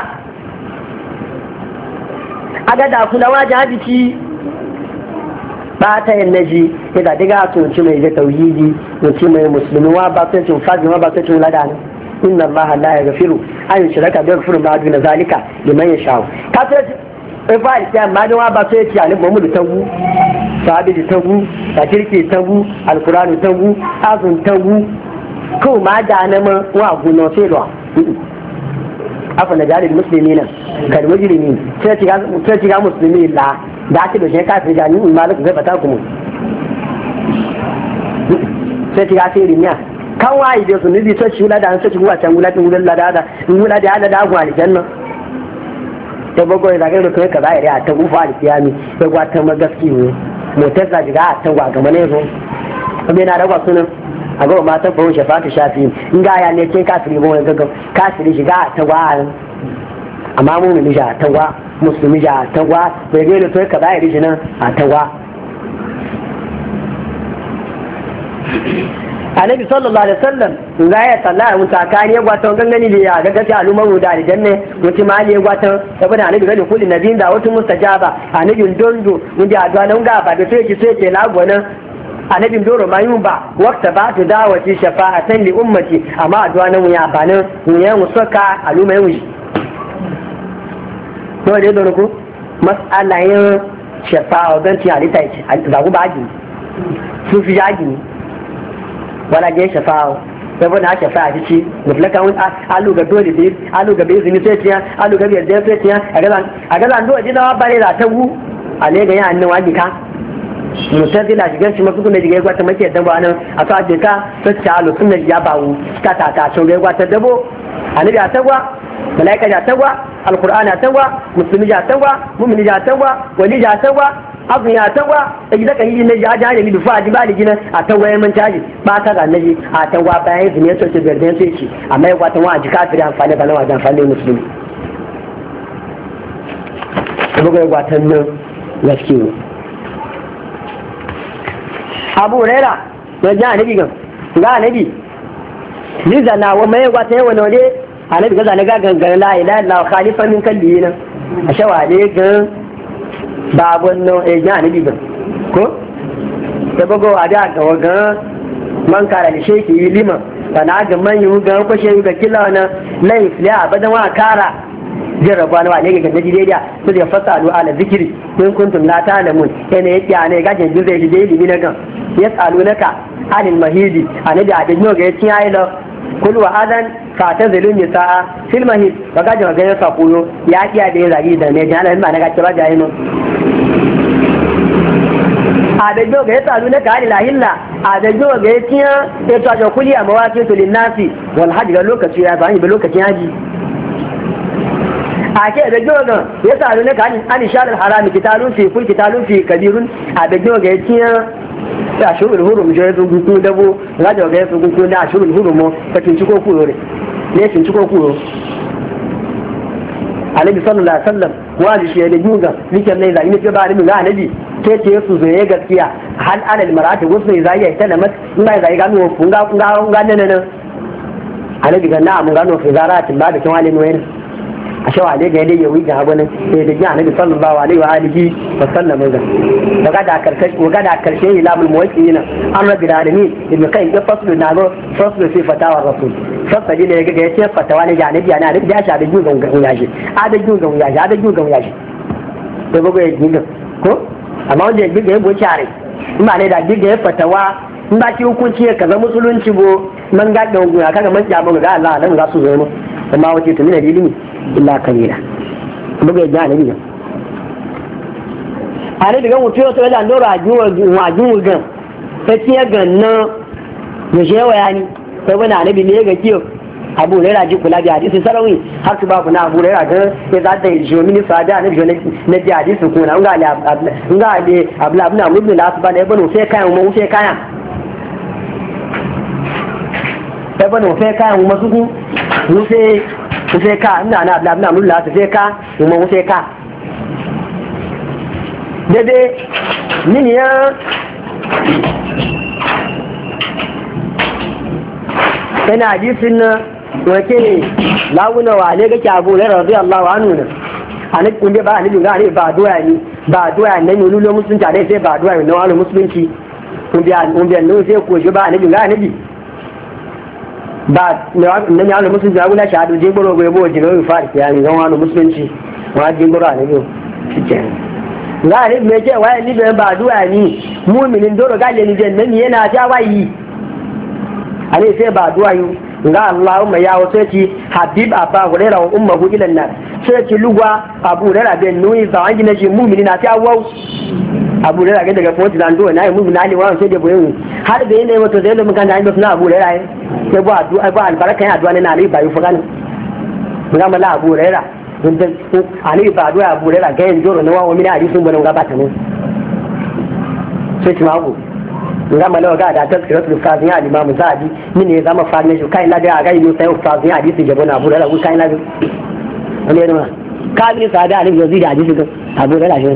a ga da kula wajen hajjici ba ta yin naji ya ga diga tunci mai zai tauhidi mutum mai musulmi wa ba ta cin fadi wa ba ta cin ladana inna allaha la yaghfiru an yushraka bihi yaghfiru ma duna zalika liman yasha ka ta e fa ya ma da ba sai ya ci Muhammadu tagu sahabi da tagu ta kirki tagu alqur'ani tagu azun tagu ko ma da na ma wa guno sai lo afa na jari muslimina kal mujrimin sai ci ga sai ci ga muslimi la da ci da shi ka fi jani malik zai fata kuma sai ci ga sai rinya kan wayi da sun bi sai shula da an sai guwa can gula tin gulan lada da gula da ala da gwa aljanna to bago da ga kai ka zai a ta gufa alkiyami sai gwa ta magaski ne motar da ga ta gwa ga mane zo kuma na da gwa sunan a ga ma ta fawo shafatu shafi in ga ya ne kai kafiri ba wani gaggawa kafiri shiga ta gwa amma mu ne ja ta gwa musulmi ja ta gwa bai ga da kai ka zai ri nan a ta gwa annabi sallallahu alaihi wasallam ga ya sallah mun takani ya gwata gangani da ya ga gaci al'umma mu da aljanna mutum mali ya gwata saboda annabi ga kullu nabiyin da wata mustajaba annabi dondo mun da addu'a nan ga ba da sai ki sai ke lagona annabi doro mayun ba waqta ba ta dawati shafa'atan li ummati amma addu'a nan ya bana mun ya musaka al'umma yau to da doro ko mas'ala yin shafa'a dan ti alita ce da ku ba ji su fi jaji wala je shafa'a saboda haka shafa'a ji ci mutlaka wani alu ga dole dai alu ga bai zini sai tiya alu ga bai sai tiya a ga a ga zan do ji da bare da tagu ale ga yan nan wani ka mutazila shigar shi mafi kuma jiga gwata make yadda ba nan a sa ce ka sassa alu sunna ya bawu ka ta ta so ga gwata dabo annabi a tagwa malaika ja tagwa alqur'ani a tagwa muslimi ja tagwa mu'mini ja tagwa wali ja tagwa abu ya tagwa da gida kan yi ne ja ja ne dufa ji ba da gina a tagwa ya man caji ba ta ga naji a tagwa bayan zine to ce garden sai ci amma ya gwata wa ji kafiri amfani ba na wajen amfani musulmi kuma ga gwatan nan gaskiya abu rera ya ji anabi gan ga anabi ni zana wa mai gwata yawa na wale anabi ga zane ga gangan la ila ila khalifa min kalli nan a shawale gan babon no e ji anabi gan ko da bago a da ga wagan man kara da sheki liman sana ga man yi ga ko shehu ga kila na laif la abadan wa kara jarraba na ne ga gaji daidai su da fasalu ala zikiri in kuntum la ta'lamun yana yake ne ga jin zai je ilimi na gan yasalunaka anil mahidi anabi a dajin ga yatin yayi la kul wa adan fa tazilun nisaa fil mahid ga ga ga ya koyo ya kiya da zagi da ne jana ma na ga ce ba jayi mun a dajin ga yasalunaka anil lahilla a dajin ga yatin ya to ga kuli a mawaqitu lin nasi wal hajj ga lokaci ya bani ba lokacin haji ake da jogan ya saru ne kan an sharar harami kitalun fi kul kitalun fi kabirun a da joga ya tiya ta shurul hurum je zu guku dabo ga joga ya zu guku na shurul hurum mo ta tinci ko kuro ne tinci ko kuro Annabi sallallahu alaihi wasallam wali shi da joga nikan ne da ni ce ba ni ga Annabi ke ce su zo ya gaskiya hal alal marati wasu zai ya talamat ina zai ga mu funga funga ga nan nan Annabi ga na mu ga no fi zaratin ba da kin wali ne a shawa ne ga yadda ya wuce abu ne sai da jihar nabi sallallahu alaihi wa alihi wa sallam ga daga da karshe daga da karshe ilamul muwaqqi'in an rabbil alamin ibn kai ya faslu na go faslu fi fatawa rasul fasali ne ga yace fatawa ne ga nabi ana da ya sha da jugan ga yaji a da jugan yaji a da jugan yaji da gogo ya giga ko amma wanda ya giga ya go chare in ba ne da giga ya fatawa in ba ki hukunci ya kaza musulunci bo man ga da gogo kaga man ja ga Allah nan za su zo mu amma wace to ne ilimi illa kalila buga ja ne biyan ale daga mutu to da ndoro ajuwa wajin gan sai tiya ganna ya je wayani sai wani annabi ne ga kiyo abu ne raji kula da hadisi sarawi har su ba ku na abu ne raga ya za ta yi mini sada annabi ne na ji hadisi ko na ga ga ali abla abna ibn al-asba ne bano sai kayan mu sai kayan sai bano sai kayan mu su mu sai sai ka ina na abla abna mulla sai ka mu sai ka dede nini ya ina hadisin na wake ne lawuna wa ne gake abu da radiyallahu anhu ne anan kun ba ani ga ne ba doya ni ba doya nan ne lulu musulunci dai sai ba doya ne wani musulunci kun biya kun biya ne sai ko shi ba ani ga ne ba nan ya musulunci ga gula shahadu je goro go yabo jiro fa ya ni ga wani musulunci wa je goro ne go shikenan ga ne me ce waye ni ba doya ni mu'minin doro ga le ni jannan yana ta wayi ale sai ba doya yi ga Allahumma ya wato ci habib abba hurera wa ummuhu ila nar sai ci lugwa abu hurera ben nuyi za an gina shi mu'mini na ta wau abu hurera ga daga foti dan do na yi mu'mini ali wa sai da boyen har da yana wato zai lumun kan da an na abu hurera sai ba addu'a ba albaraka ya addu'a ne na ali ba yi fugan ga mala abu hurera dun da ali ba addu'a abu hurera ga yin joro na wa mu'mini ali sun bana ga ba ta ne sai ci mago nga malawa ga da tafsiratul fazin ya imam sa'di min ne zama fadin shi kai labi a ga yi sai fazin ya hadisi jabo na bura ku kai labi ne ne ma ka bi sada ali yazi da hadisi ga abu da shi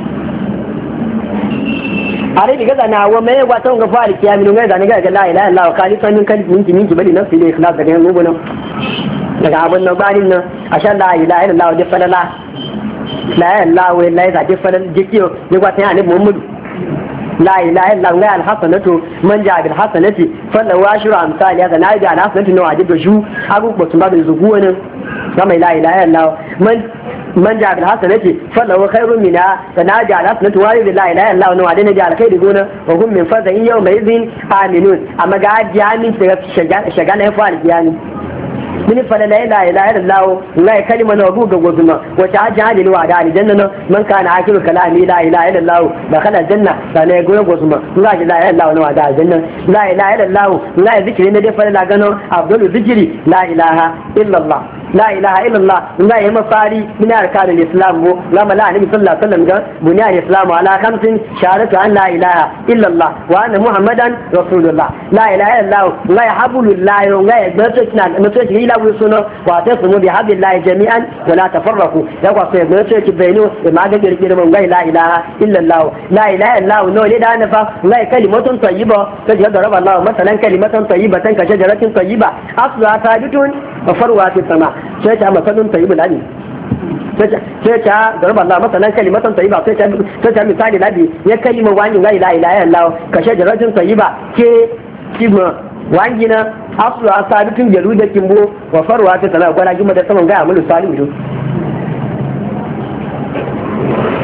are diga da na wa mai gwa ton ga fari kiyami ne ga ga la ilaha illallah khalisan min kalbi min min bali nafsi da ikhlas daga yan gobe daga abun nan banin nan asha la ilaha illallah da falala la ilaha illallah wa la ilaha da falala jikiyo ne gwa tan ali muhammadu la ilaha illa allah alhasanatu man ja bil hasanati fala wa ashru amsal ya na ja alhasanatu no ajibu shu abu ko tuma bil zugu ne kama la ilaha illa man man ja bil hasanati fala wa khairun minha sana ja alhasanatu wa la ilaha illa no adina ja alkhairi gona wa hum min fadhin yawma idhin aminun amma ga jami daga shagala ya fara jami mini fala la ilaha illa allah la kalima na guga gozuma wata ajali wa da aljanna man kana akiru kalami la ilaha illa allah da kana janna da ne goyo gozuma la ilaha illa allah wa da aljanna la ilaha illa allah la zikri ne da fala la gano abdul zikri la ilaha illa allah la ilaha illa allah la ya mafari min arkanul islam go la mala nabi sallallahu alaihi wasallam ga bunya islam ala khamsin shahadatu an la ilaha illa allah wa anna muhammadan rasulullah la ilaha illa allah la yahabulullah la yagbato kina mutu ila wisuno wa tasmu bi hablillahi jami'an wa la tafarraqu ya kwa sai mutu ki bayinu ma ga girgire mun ga la ilaha illa allah la ilaha illa allah no le da nafa la kalimatun tayyiba ta jada rabba allah masalan kalimatan tayyibatan ka shajaratin tayyiba asla sabitun wa farwa fi sama sai ta masalun tayyibu lani sai ta garba Allah masalan kalimatan tayyiba sai ta sai ta misali ladi ya kalima wani la ilaha illa Allah ka shajaratin tayyiba ke kima wangina aslu asabitun jaluda kimbo wa farwa ta tana gwala gima da saman ga amalu salihu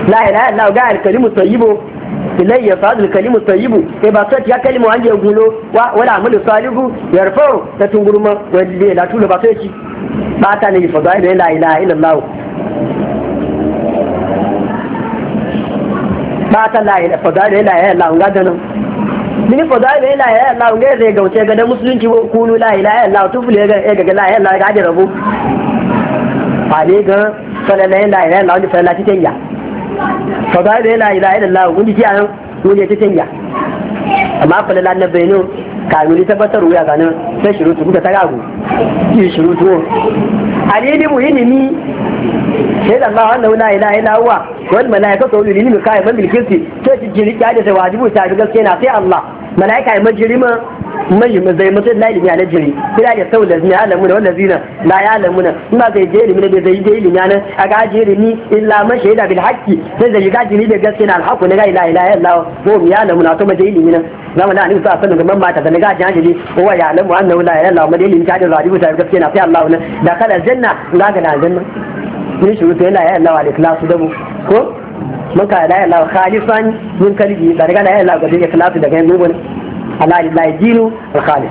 la ilaha illallah ga al-kalimu tayyibu ilayya fadl al-kalimu tayyibu sai ba sai ya kalimu an je gulo wala amalu salihu yarfa'u ta tunguruma wanda la tula ba sai ci ba ta ne fadai da la ilaha illallah ba ta la ilaha fadai da la ilaha illallah ga danan mini fadai da la ilaha illallah ga zai gauce ga musulunci ko kunu la ilaha illallah tufule ga ga la ilaha illallah ga da rabu ba ne ga sallallahu la ilaha illallah da sallallahu ta ya fadai da la ilaha illallah gundi ji an gundi ta ya amma fa la na bayinu kamili tabbatar wuya ganin sai shirutu kuka ta gago ki shirutu alili muhimmi sai da Allah wannan la ilaha illa huwa wal malaikatu ulul ilmi qa'iman bil qisti sai ji jiri ka da wajibu ta gaske na sai Allah malaika ya majrima mai zai mutu la ilmi ala jiri kira da sau da zina alamuna wal ladina la ya'lamuna in ba zai je ilmi da zai je ilmi nan aga je ilmi illa man shaida bil haqqi sai da ga jiri da gaske na al haqqu la ilaha illa Allah ko ya ya'lamuna to ma je ilmi nan zama na annabi sallallahu alaihi wasallam mata da ga jahili wa ya'lamu annahu la ilaha illa Allah madalin ta da wajibu ta gaske na sai Allah ne da kala janna ga ga aljanna ni shi rufe la ilaha illa Allah al-ikhlasu dabu ko maka la ilaha illa Allah khalifan min kalbi da ga la ilaha illa Allah ga ikhlasu daga yanzu ala lillahi dinu al-khalis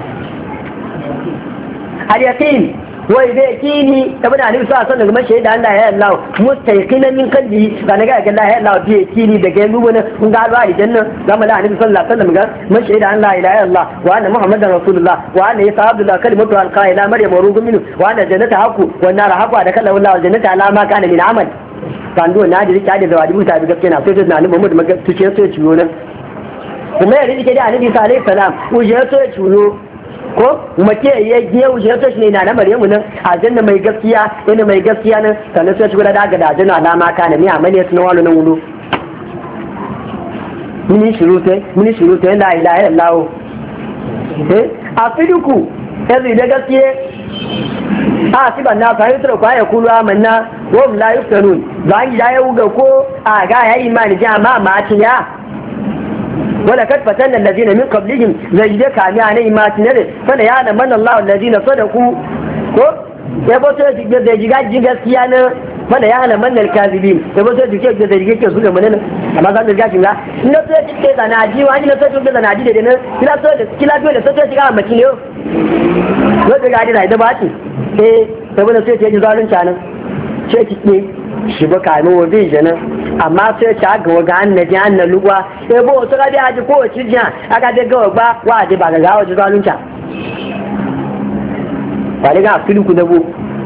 al-yaqin wai bai kini tabbata annabi sallallahu alaihi wasallam shaida Allah ya Allah mustayqinan min qalbi ga naga ga Allah ya Allah bai kini daga yanzu wani kun ga alwa idan nan zama da annabi sallallahu alaihi wasallam ga man shaida Allah la ilaha illallah wa anna muhammadan rasulullah wa anna isa abdullah kalimatu al-qaila maryam ruhu minhu wa anna jannata haqu wa nar haqu da kallahu Allah jannata ala ma kana min amal kan do na ji ta da zawadi muta da gaskiya na sai da annabi Muhammad maga tuce sai ciwo nan kuma ya rike da annabi sallallahu alaihi wasallam uje sai ciwo ko mace ya giya wuce ta shi ne na Maryamu nan aljanna mai gaskiya ina mai gaskiya nan sannan sai shi guda daga da aljanna alama kana ni amane sun walo nan wulo mini shurute mini shurute la ilaha illallah eh afiduku yanzu da gaskiya a si ban na fahimtar ko ya kulu amanna wa la yuftanun zan ya yuga ko a ga ya imani jama'a ma tiya ولقد فتنا الذين من قبلهم زي ده كان يعني ما تنره فلا يعلم من الله الذين صدقوا ko ya boto da da jiga jiga gaskiya ne fala ya ala manal kadibin ya boto da jiga da jiga ke su ga manana amma zan riga kinga ina so ke da naji wani na so da naji da ne kila so da kila dole so ta shiga maki ne yo da gadi da da bati eh saboda sai ce zalunci nan ce ki ne shi ba kano wabi jana amma sai ta ga waga annaji annan lugwa sai bo to ga da ko ci jiya aka da ga ba wa da ba ga ga waje zalunta bare ga filu ku dabo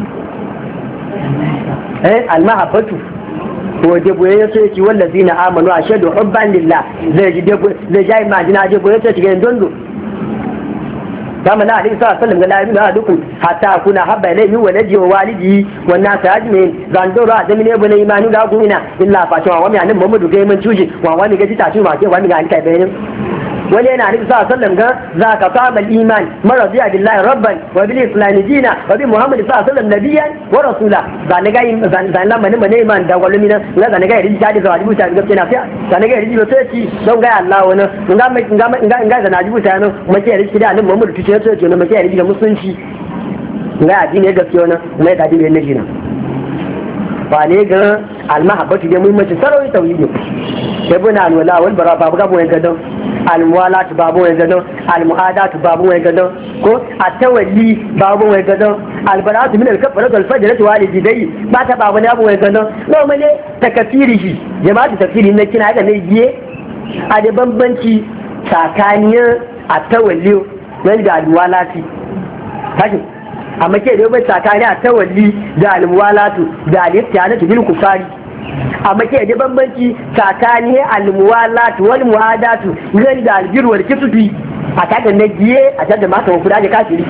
eh almahabbatu ko da boye ya sai ci wallazina amanu ashadu hubban lillah zai ji dabo zai jai majina je boye sai ci ga dondo kama na alaihi sallam ga lafi na dukun hatta kuna habba ilai wa naji wa walidi wa nas ajmin zandoro da mine bane imani ga gumina illa fa cewa wani annabi Muhammadu ga man cuji wa wani ga ta ci ma ke wani ga alkai bayanin wani yana alaihi sallam ga zaka tamal iman maradiya billahi rabban wa bil islam dina wa bi muhammad sallallahu alaihi wasallam nabiyyan wa rasula zan ga zan zan lamani mane iman da gwalumina na zan ga yin jadi da wajibu ta gaskiya na fiya zan ga yin sai ci don ga Allah wani nga nga nga nga zan wajibu ta nan mace yin da annabi Muhammad tuce sai ce mace yin da musulunci nga addini gaskiya wannan mai da addini ne jina ba ne ga almahabbatu da muhimmanci sarawi tauhidi sai buna alwala wal bara babu gabo ya gadon almuwalatu babu wani gadon almu'adatu babu wani gadon ko atawalli babu wani gadon albaratu min alkafaratu alfajratu walidai ba ta babu ne babu wani gadon normally takafiri shi jama'atu tafsiri na kina ga ne biye a da bambanci tsakaniyar atawalli wani da almuwalati kashi amma ke da bai tsakanin atawalli da almuwalatu da aliftiyanatu bil kufari amma ke da bambanci tsakanin almuwalatu wal muadatu gani da albiru wal kitubi a tada na giye a tada maka kuda da kafiri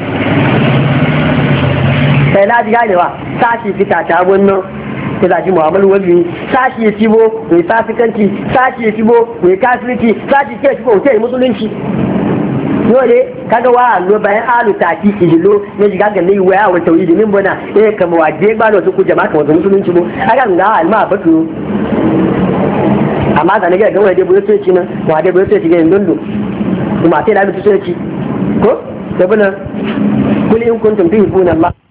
sai na ji ganewa sashi fita ta wannan ta zaji mu'amalu wabi sashi ya cibo mai fasikanci sashi ya cibo mai kafirci sashi ke cibo wuce musulunci dole kaga wa allo bayan alu taki ijilo ne jiga ga ne waya wa tauhidi min bona eh kama wa je ba da su ku jama'a wa musulunci bo aga ga alma batu amma da ne ga ga wai boye sai nan wa dai boye sai ga ndondo kuma sai da mutu sai ko sabuna kul in kuntum tuhibuna Allah